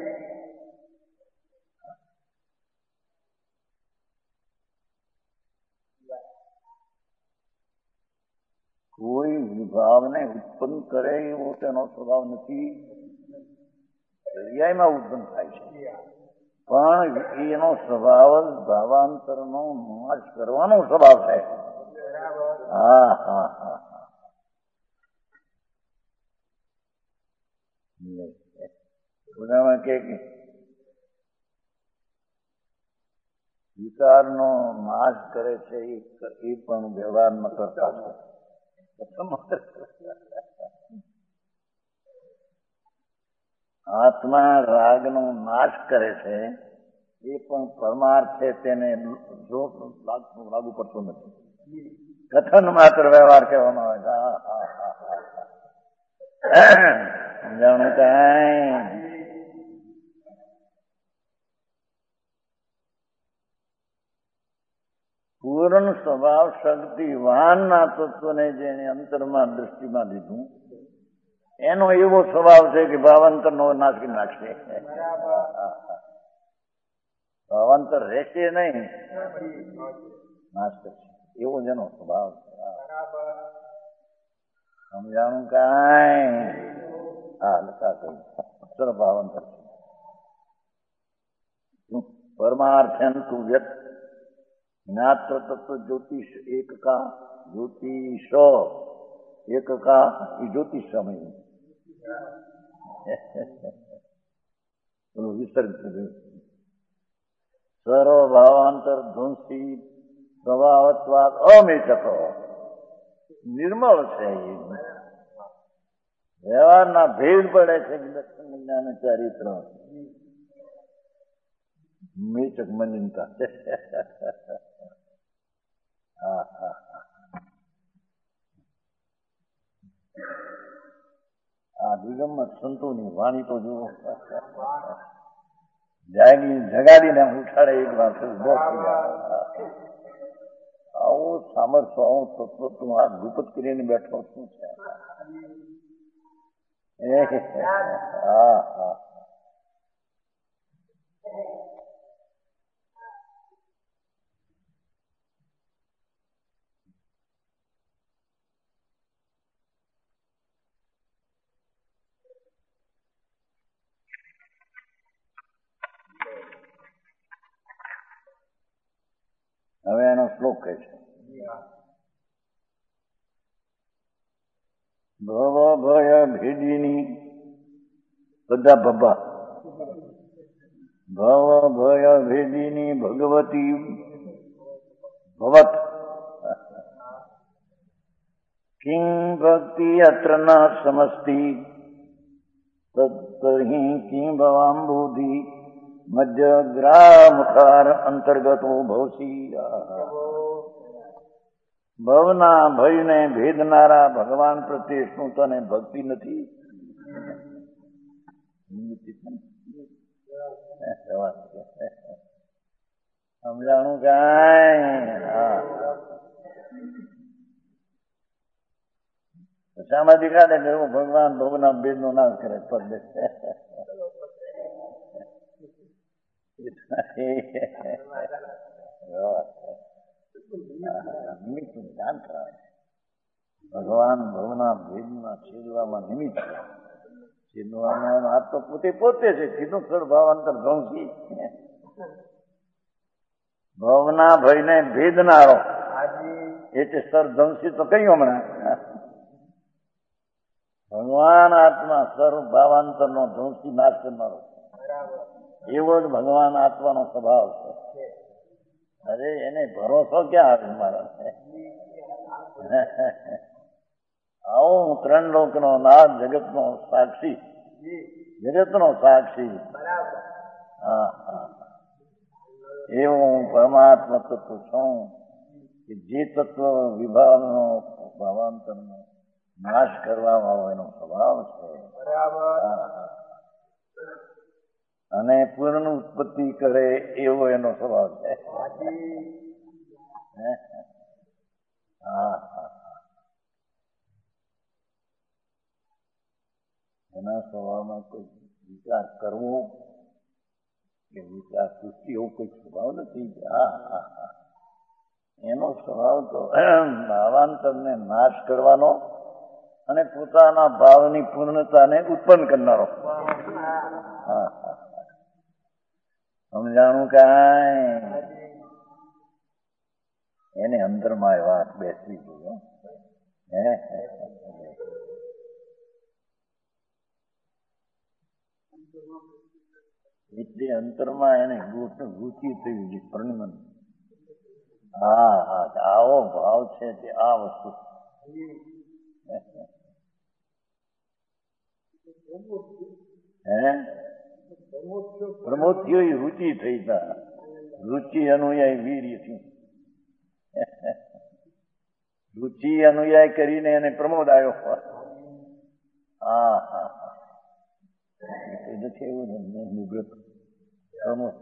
કોઈ વિભાવને ઉત્પન્ન કરે એવો તેનો સ્વભાવ નથી. પર્યાયમાં ઉત્પન્ન થાય છે પણ એનો સ્વભાવ જ ભાવાંતરનો નાશ કરવાનો સ્વભાવ છે. હા હા હા બધામાં કે વિકારનો નાશ કરે છે એ પણ વ્યવહારમાં કરતા છે. આત્મા રાગનો નાશ કરે છે એ પણ પરમાર્થ છે તેને લાગુ પડતું નથી. કથન માત્ર વ્યવહાર કહેવાનો હોય. હા હા હા સમજાણું કાંઈ. પૂર્ણ સ્વભાવ શક્તિવાન ના તત્વને જેને અંતરમાં દ્રષ્ટિમાં લીધું એનો એવો સ્વભાવ છે કે ભાવાંતર નો નાશ કરી નાખશે. ભાવાંતર રહેશે નહીં, નાશ કરશે એવો જેનો સ્વભાવ છે. સમજાણું કાંઈ. હા લખા કહ્યું સર ભાવાંતર પરમાર્થન તું વ્યક્ત જ્ઞાત્ર તત્વ જ્યોતિષ એક કા જ્યોતિષ એક કા એ જ્યોતિષ સમય વિસર્ગ સર્વ ભાવાંતર ધ્વંસી સ્વભાવત્વાદ અમેચક નિર્મળ છે. વ્યવહારના ભેદ પડે છે લક્ષણ જ્ઞાન ચારિત્ર મેચક મલિનતા. હા હા નિગમમાં સંતોની વાણી તો જુઓ, જાગી જગાડીને ઉઠાડે એક વાર આવું સામર્થ્ય, આવું તત્વ તું આ ગુપત કરીને બેઠો શું છે? હા હા હવે એનો શ્લોક કહે છે, ભવ ભય ભેદિની, બધા ભબ્બા, ભવ ભય ભેદિની ભગવતી ભવત કિં ભક્તિ અત્ર ન સમસ્તી તત્તર્હિ કિં ભવાંબુધિ મધ્ય ગ્રામકાર અંતર્ગતો ભવસી. ભવના ભયને ભેદનારા ભગવાન પ્રત્યે શું તને ભક્તિ નથી? સમજાણું કાંઈ? શામાં દેખાડે કે એવું ભગવાન ભવના ભેદ નો નાશ કરે પદ ભગવાન ભવના ભેદમાં છેદવામાં નિમિત્ત છે. છેદવાનો હાથ તો પોતે પોતે છે. સીધું સ્થળ ભાવાંતર ધ્વંસી ભવના ભયને ભેદનારો એટલે સર્વધ્વંસી તો કહ્યું હમણાં. ભગવાન આત્મા સર્વ ભાવાંતર નો ધ્વંસી નાશ કરનારો, એવો જ ભગવાન આત્માનો સ્વભાવ છે. અરે એને ભરોસો ક્યાં આવે મારા? આવો હું ત્રણ લોકનો નાથ, જગતનો સાક્ષી, જગતનો સાક્ષી, હા હા એવું હું પરમાત્મા તત્વ છું કે જે તત્વ વિભાવનો ભાવાંતરનો નાશ કરવા વાળો એનો સ્વભાવ છે. અને પૂર્ણ ઉત્પત્તિ કરે એવો એનો સ્વભાવ છે. હા હા એના સ્વભાવમાં કોઈ વિચાર કરવો કે વિચાર સૃષ્ટિ એવો કોઈ સ્વભાવ નથી. હા હા હા એનો સ્વભાવ તો ભાવાંતરને નાશ કરવાનો અને પોતાના ભાવની પૂર્ણતાને ઉત્પન્ન કરનારો. હા હા સમજાણું કાંઈ? એને અંદરમાં એ વાત બેસવી જોઈએ. હે એટલે અંતરમાં એને ગુચી થયું છે પરિણમન. હા હા આવો ભાવ છે તે આ વસ્તુ હે પ્રમોદીઓ રુચિ થઈ તા રુચિ અનુયાય વીર્યથી રુચિ અનુયાય કરીને એને પ્રમોદ આવ્યો. હા હા હા નથી એવું નિવૃત્ત પ્રમોદ.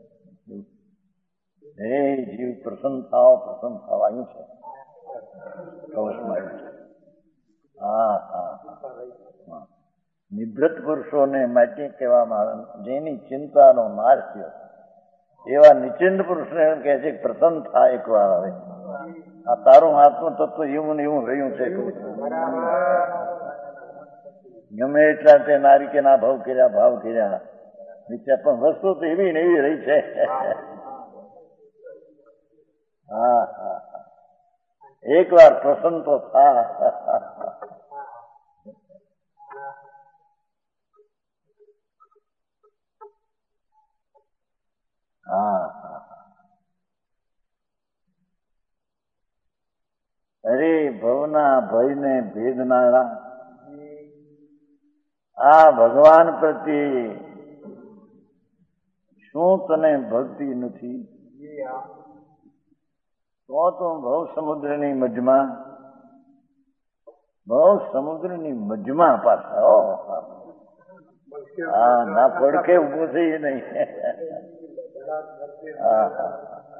હે જીવ પ્રસન્ન થાવ પ્રસન્ન થાવ આવ્યું છે કવચમાં આવ્યું છે. હા હા હા નિવૃત્ત પુરુષોને માટે કહેવામાં આવે જેની ચિંતાનો નાશ થયો એવા નિશ્ચિંત પુરુષને એમ કહે છે પ્રસન્ન થાય એક વાર આવે. આ તારું આત્મ તત્વ એવું ને એવું રહ્યું છે. ગમે એટલા તે નારી કે ના ભાવ કર્યા ભાવ કર્યા પણ વસ્તુ તો એવી ને એવી રહી છે. હા હા એક વાર પ્રસન્ન તો થા. હા હા અરે ભવના ભયને ભેદનારા આ ભગવાન પ્રત્યે શું તને ભક્તિ નથી? તો તું ભવ સમુદ્રની મધ્યમાં બહુ સમુદ્રની મજમાં પાછા. હા, ના પડખે ઉભો થઈ નહીં. હા હા,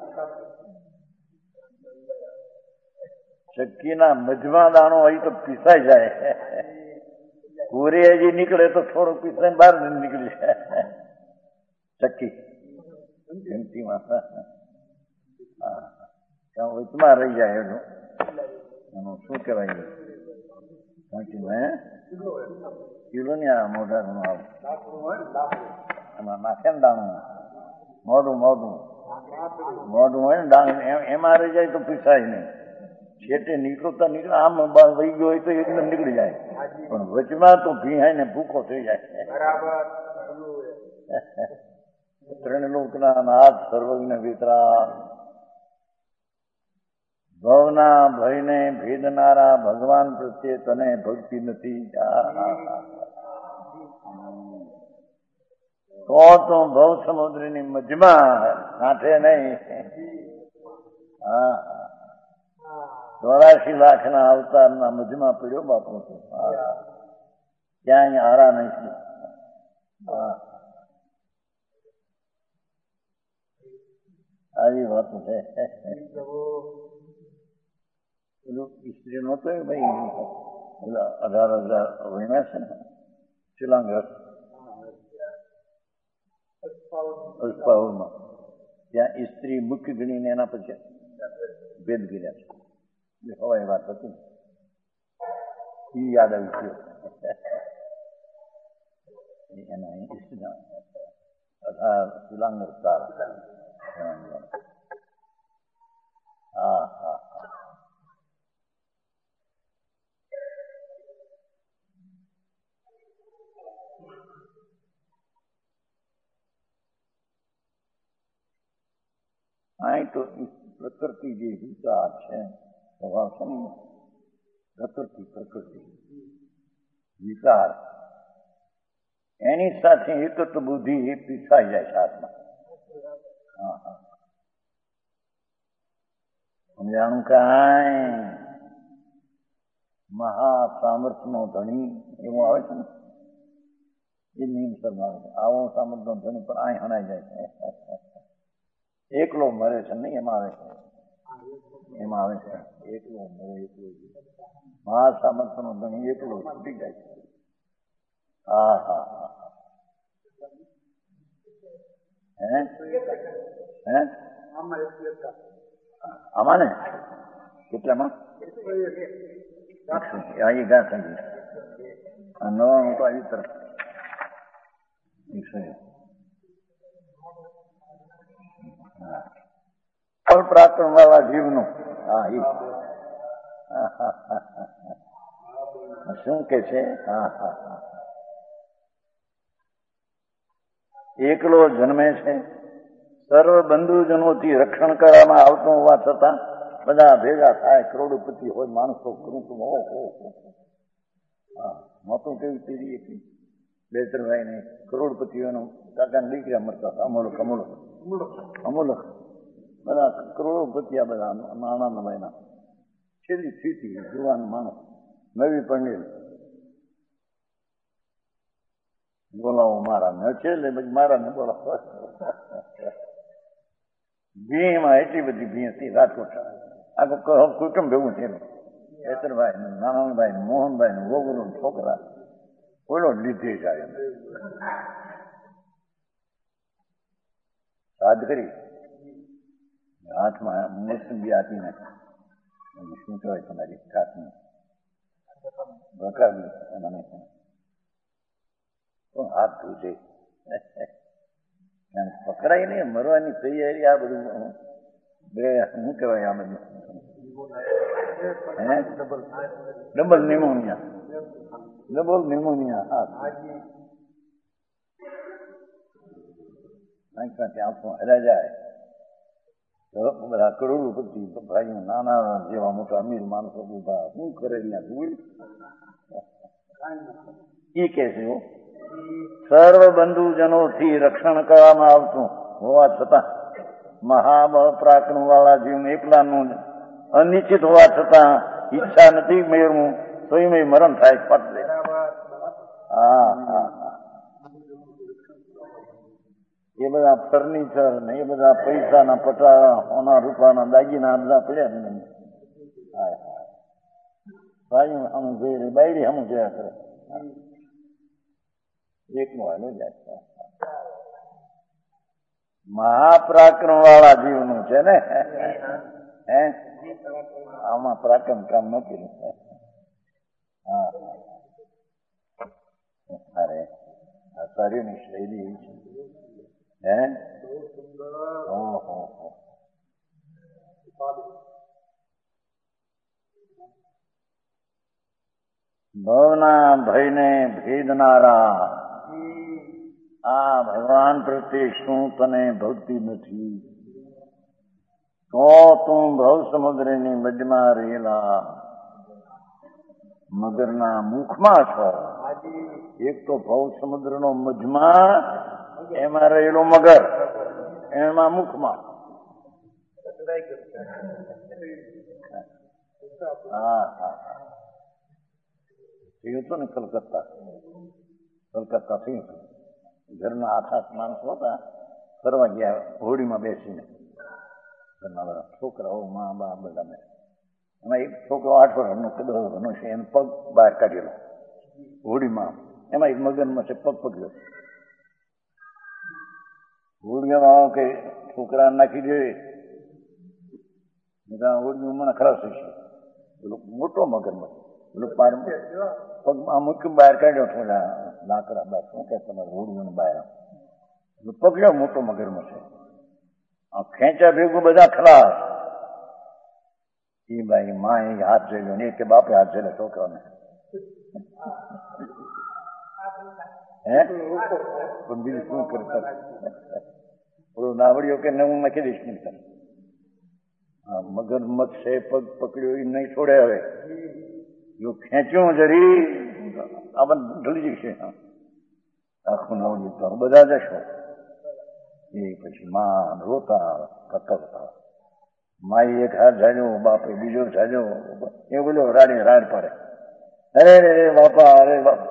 ચક્કીના મજમાં દાણો હોય તો પીસાઈ જાય. કોરી હજી નીકળે તો થોડું પીસાઈ બહાર નીકળી જાય ચક્કી જંતીમાં. હા, વચમાં રહી જાય એનું એનું શું કહેવાય કિલો ને આ મોઢા એમાં નાખે ને દાણું, મોઢું મોઢું મોઢું હોય ને દાણું એમાં રહી જાય તો પીસાય નહીં. છેટે નીકળતા નીકળે આમ વહી ગયો હોય તો એકદમ નીકળી જાય, પણ વચમાં તો ભીહાય ને ભૂખો થઈ જાય. ત્રણ લોકના નાથ સર્વજ્ઞ વિતરા, ભવના ભયને ભેદનારા ભગવાન પ્રત્યે તને ભક્તિ નથી. તો તો ભવ સમુદ્રની મજમાં કાંઠે નહીં. હા, ચોરાશી લાખ ના અવતારના મજમાં પડ્યો બાપુ તો. ક્યાંય હારા નથી. હા, આવી વાતો છે. પેલું સ્ત્રી નહોતો ભાઈ અઢાર હજાર વણ્યા છે ને શિલાંગર અસ્પાવરમાં, ત્યાં સ્ત્રી મુખ્ય ગણીને એના પછી ભેદ કર્યા છે. હવાઈ વાત હતી એ યાદ આવી ગયો. એના અઢાર શિલાંગર સારા. હા હા, અહીં તો પ્રકૃતિ જે વિચાર છે સ્વભાવ છે ને, પ્રકૃતિ પ્રકૃતિ વિચાર એની સાથે એકત્ર બુદ્ધિ એ પીસાઈ જાય સાથમાં. હા હા, સમજાણું કાંઈ મહાસામર્થ્ય નો ધણી એવું આવે છે ને, એ નિયમ સરમાં આવે છે. આવો સામર્થ્ય નો ધણી પણ અહીં હણાઈ જાય છે. એકલો મરે છે નહીં, એમાં આવે છે એમાં આવે છે એકલો મરે એકલો. મહાસામર્થ્ય નો ધણી એકલો છૂટી જાય છે. હા હા હા, હે હે આમાં ને કેટલામાં આવી ગા થઈ આ નવાનું તો આવી તરફ એકસો ફળ પ્રાક્રમ વાળા જીવનું. હા, એ શું કે છે? હા હા હા, એકલો જન્મે છે. સર્વ બંધુજનોથી રક્ષણ કરવામાં આવતું હોવા છતાં બધા ભેગા થાય. કરોડપતિ હોય માણસો કૃતું હો હો. હા, મોટું કેવી પીડી હતી બે ત્રણ ભાઈ ને કરોડપતિઓનો કાકાને દીકરા મળતા હતા. અમુલક અમુલક અમુલક બધા કરોડોપતિ આ બધા નાના ભાઈના. છેલ્લી સ્થિતિ જુવાન માણસ નવી પંડિત બોલાવો મારા ને છેલ્લે મારા ને બોલાવો. ભીમાં એટલી બધી ભી હતી રાજકોટ આખું કુટુંબ ભેગું થયેલું. હેતરભાઈ નારાયણભાઈ મોહનભાઈ ને વગુનો છોકરા ઓલો લીધે જાય સાદ કરી હાથમાં મોસંબી આપીને શું કહેવાય તમારી કાચની બકાવી મને હાથ ધૂજે પકડાય નહીં. મરવાની તૈયારી આ બધું બે શું કહેવાય આ બધું હે ડબલ નિમોનિયા ડબલ નિમોનિયા. હા, આંખો હેરા જાય. બધા કરોડોપતિ ભાઈઓ નાના જેવા મોટા અમીર માણસો ઉભા શું કરે ત્યાં ધૂળ એ કે છે સર્વ બંધુજનોથી રક્ષણ કરવામાં આવતું હોવા છતાં મહાબળ પરાક્રમ વાળા જીવ એકલાનું અનિશ્ચિત હોવા છતાં ઈચ્છા નથી મેળવું તો એમાં મરણ થાય પટ દે. હા હા હા એ બધા ફર્નિચર ને એ બધા પૈસાના પટારા સોના રૂપાના દાગીના બધા પડ્યા ને ભાઈ સામું જોઈ રહી બાયરી સામું જોયા કરે એકનું હાલો જાય. મહાપ્રાક્રમ વાળા જીવનું છે ને હે આમાં પ્રાક્રમ કામ નથી. હા અરે આચાર્યની શૈલી એવી છે હે ઓહો ભવના ભયને ભેદનારા આ ભગવાન પ્રત્યે શું તને ભક્તિ નથી તો તું ભવ સમુદ્રની મધ્યમાં રહેલા મગરના મુખમાં છો. એક તો ભવ સમુદ્રનો મધ્યમાં એમાં રહેલો મગર એમાં મુખમાં. હા હા થયું હતું ને કલકત્તા કલકત્તા થયું હતું. ઘરના આઠ આઠ માણસો હતા ફરવા ગયા હોડીમાં બેસીને ઘરના બધા છોકરાઓ મા બા બધા મેં એમાં એક છોકરો આઠ વર્ષનો દસ વર્ષનો છે એનો પગ બહાર કાઢેલો હોડીમાં. એમાં એક મગનમાં છે પગ પકડ્યો હોડીમાં કે છોકરા નાખી દે હોડીમાં મને ખરાબ થઈ છે. પેલો મોટો મગરમાં પેલો પાર પગમાં અમુક બહાર કાઢ્યો થોડા લાકડા બહાર શું કે તમારે હોડીઓને બહાર પકડ્યો મોટો મગરમાં છે ખેંચા ભેગું બધા ખલાસ. એ ભાઈ માં એ હાથ જોઈ ને કે બાપે હાથ જોઈ છોકરાને હે પણ બીજું શું કરતા ઓલું નાવડીઓ કે હું નાખી દઈશ નહીં સર. હા મગર મગ છે પગ પકડ્યો એ નહીં છોડે. હવે જો ખેંચ્યું જરી આ બધું ઢળી જશે આખું નાવડી તો બધા જશો. એ પછી માં રોતા કકવતા માઈ એક હાથ ઝાડ્યો બાપે બીજો ઝાડ્યો એ બોલો રાડે રાડ પડે અરે રે બાપા અરે બાપા.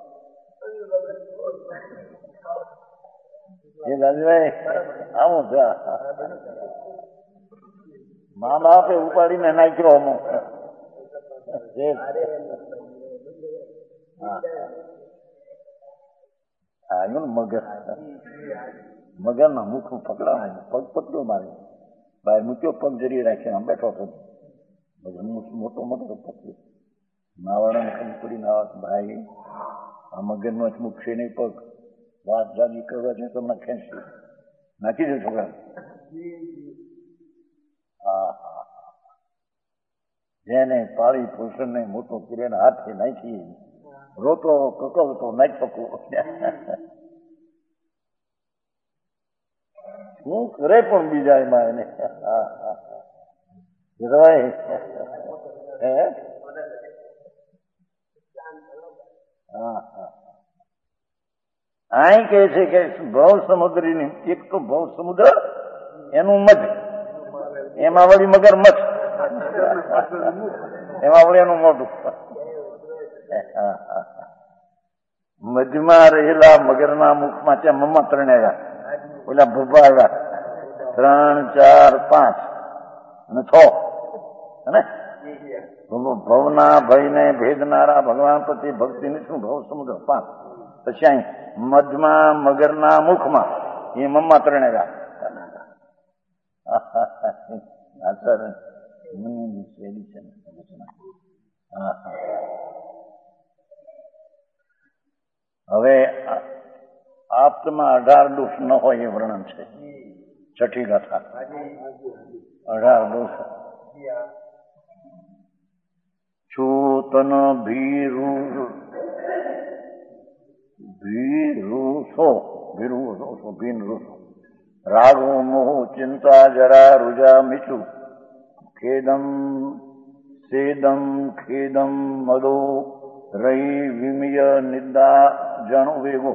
એ દાદીભાઈ આવું છે મા બાપે ઉપાડીને નાખ્યો અમુક. હા એવું ને મગર મગર ના મુખ પકડાવાનું પગ પકડ્યો મારે બહાર મૂક્યો પગ જરી રાખીને આમ બેઠો હતો મોટો મગર પકડ્યો નાવાડાને ખબર પડી ના ભાઈ આ મગરનો જ મૂકશે નહીં પગ વાત જાદી કરવા છે તમને ખેંચશે નાખી દે છોકરા. હા હા જેને પાળી પોષણ ને મોટો કરીને હાથે નાખી રોતો કકવતો નાખ પકવો શું કરે પણ બીજા એમાં એને. હા હા હા હા અહીં કહે છે કે ભવ સમુદ્રની એક તો ભવ સમુદ્ર એનું મધ એમાં વળી મગર મધ એમાં વળી એનું મોઢું મધમાં રહેલા મગરના મુખમાં ત્યાં મમ્મા ત્રણ આવ્યા ઓલા ભૂપા આવ્યા ત્રણ ચાર પાંચ અને છ ને ભવના ભયને ભેદનારા ભગવાન પ્રત્યે ભક્તિની શું ભવ સમુદ્ર પાંચ. પછી અહીં મધમાં મગરના મુખમાં એ મમ્મા ત્રણે હવે આપમાં અઢાર દોષ ન હોય એ વર્ણન છે. છઠ્ઠી ગાથા અઢાર દોષ છૂતન ભીરુ ભીરુસો ભીરુસો ભીન રૂસો રાગો મોહ ચિંતા જરા રૂજા મીચુ ખેદમ સેદમ ખેદમ મદો રહી વિમય નિદા જણુ વેગો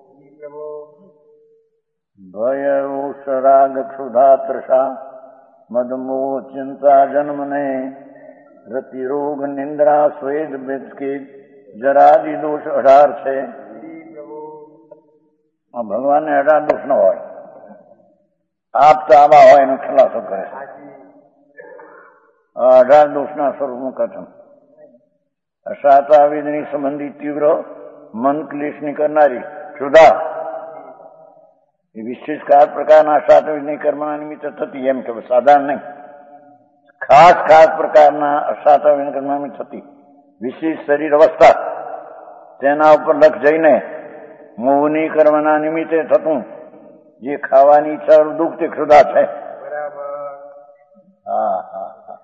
ભય રોષ રાગ ક્ષુધા તૃષા મદમો ચિંતા જન્મને રતિ રોગ નિંદ્રા સ્વેદ બેચકી જરાદી દોષ અઢાર છે. ભગવાનને અઢાર દોષ ન હોય. આપ તો આવા હોય એનો ખલાસો કરે છે. અઢાર દોષના સ્વરૂપનું કથન. અસાતાવિદની સંબંધી તીવ્ર મન ક્લેશની કરનારી ક્ષુધા એ વિશેષ ખાસ પ્રકારના અસાતાવિદની કર્મના નિમિત્તે થતી, એમ કે સાધારણ નહીં, ખાસ ખાસ પ્રકારના અસાતાવિદ કર્મના નિમિત્તે થતી વિશેષ શરીર અવસ્થા, તેના ઉપર લક્ષ જઈને મોહની કર્મના નિમિત્તે થતું જે ખાવાની ઈચ્છા દુઃખ તે ક્ષુધા છે. હા હા હા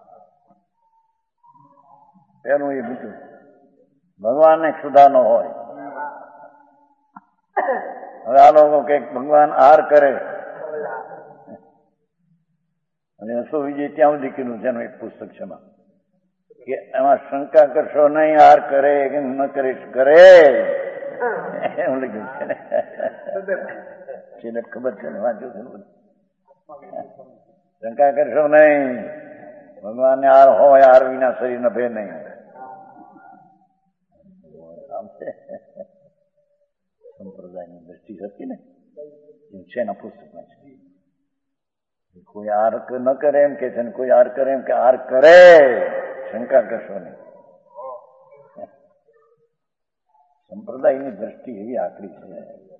પેલું એ બીજું ભગવાનને ક્ષુધા ન હોય. હવે આ લોકો કે ભગવાન આહાર કરે અને અસો વિજય ત્યાં સુધી કીધું છે એનું એક પુસ્તક છે એમાં કે એમાં શંકા કરશો નહીં, આહાર કરે કે ન કરીશ કરે એવું લખ્યું છે ને. ખબર છે ને, વાંચ્યું છે ને. શંકા કરશો નહીં, ભગવાનને આહાર હોય, આહાર વિના શરીર નભે નહીં. સંપ્રદાયની દ્રષ્ટિ હતી ને છે એના પુસ્તકમાં છે. કોઈ આર ન કરે એમ કે છે ને કોઈ આર કરે એમ કે આર કરે, શંકા કરશો નહીં. સંપ્રદાયની દ્રષ્ટિ એવી આકરી છે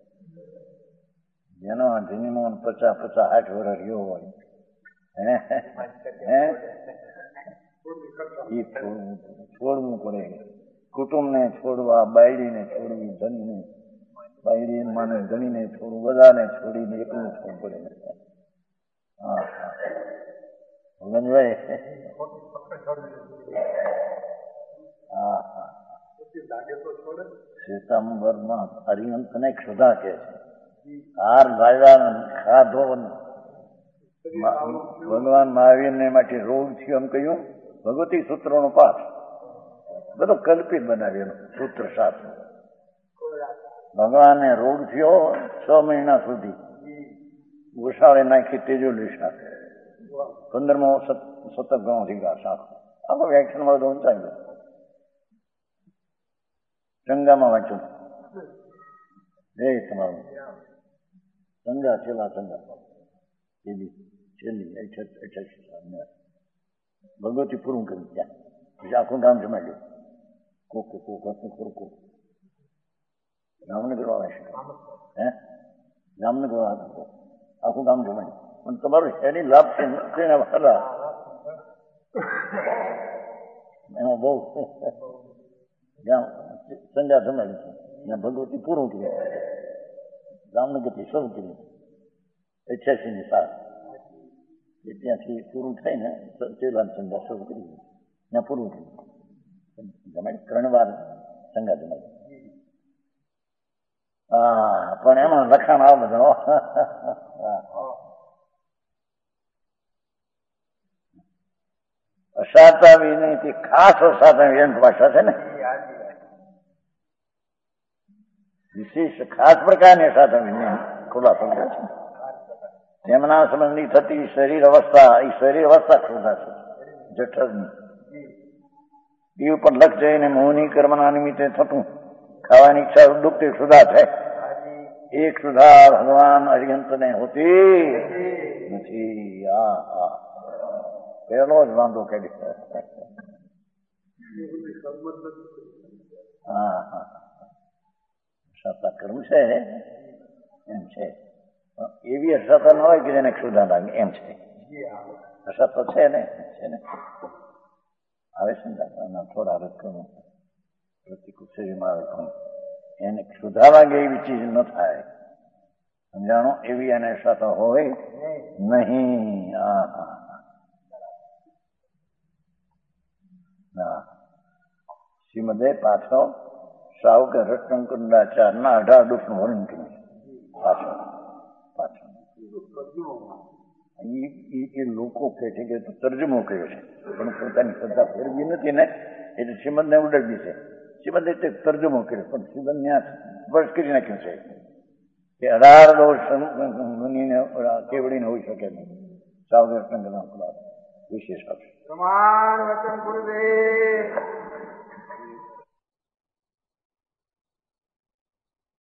જેનો જન્મ પચાસ પચાસ આઠ વર્ષ રહ્યો હોય હે એ છોડવું પડે. કુટુંબને છોડવા, બાયડીને છોડવી, ધનને બાયડી માને ધણીને છોડવું, બધાને છોડીને એકલું છોડવું પડે. હા હા ભગવાનભાઈ હા હા શ્વેતાંબરમાં અરિહંતને ક્ષુધા કે છે. હાર ભાવ્યા ખાધો ભગવાન મહાવીરને માટે રોગ થયો એમ કહ્યું. ભગવતી સૂત્રોનો પાઠ બધો કલ્પિત બનાવ્યો સૂત્ર શાસ્ત્ર. ભગવાનને રોગ થયો છ મહિના સુધી ગોશાળે નાખી તેજો લીસા પંદરમો સતત ગણો થી ઘાસ આખો આખો વ્યાખ્યાન વાળો ઊંચાઈ ગયો. ચંગામાં વાંચ્યું એ તમારું ચંગા છેલ્લા ચંગા છેલ્લી છેલ્લી અઠાશી ભગવતી પૂરું કર્યું ત્યાં પછી આખું ગામ જમાડ્યું. કોક કોક હતું ખરું કોક જામનગર વાળા છે હે જામનગર વાળા હતું આખું ગામ જમાડ્યું. પણ તમારું એની લાભ છે એમાં બહુ જ્યાં સંધ્યા જમાડી છે ત્યાં ભગવતી પૂરું કર્યું. જામનગરથી શરૂ કર્યું અઠ્યાસી ની સાલ એ ત્યાંથી પૂરું થાય ને ચેલા સંધ્યા શરૂ કરી ત્યાં પૂરું થયું. જમાડી ત્રણ વાર સંગા જમાડી. હા પણ એમાં લખાણ આ બધો અસાતા વિનયથી ખાસ અસાતા વ્યંગ ભાષા છે ને વિશેષ ખાસ પ્રકારની અસાતા વિનય ખુલાસો છે. તેમના સંબંધી થતી શરીર અવસ્થા એ શરીર અવસ્થા ખુદા છે જઠરની એ ઉપર લક્ષ જઈને મોહની કર્મના નિમિત્તે થતું ખાવાની ઈચ્છા દુઃખ સુધા છે. એક સુધા ભગવાન અરિહંતને હોતી નથી. હા હા પેલો જ વાંધો કરી. હા હા અસાતા કર્મ છે એમ છે એવી અસાતા ન હોય કે જેને ક્ષુધા લાગે એમ છે. અસાતા છે ને છે ને આવે છે ને થોડા રકમ પ્રતિકૂળ શરીરમાં આવે પણ એને ક્ષુધા લાગે એવી ચીજ ન થાય. સમજાણો એવી એને અસાતા હોય નહીં. હા હા હા શ્રીમદે પાછો સાવક રત્નકુંડાચારના અઢાર દુઃખનું વર્ણન કર્યું પાછળ પાછળ એ લોકો કહે છે કે તર્જમો કર્યો છે પણ પોતાની શ્રદ્ધા ફેરવી નથી ને એટલે શ્રીમદને ઉડવી છે. શ્રીમદે તે તર્જમો કર્યો પણ શ્રીમદ ત્યાં સ્પર્શ કરી નાખ્યું છે કે અઢાર દોષ મુનિને કેવડીને હોઈ શકે નહીં. સાવક રત્નકુંડા વિશેષ આપશે સમાન વચન ગુરુદેવ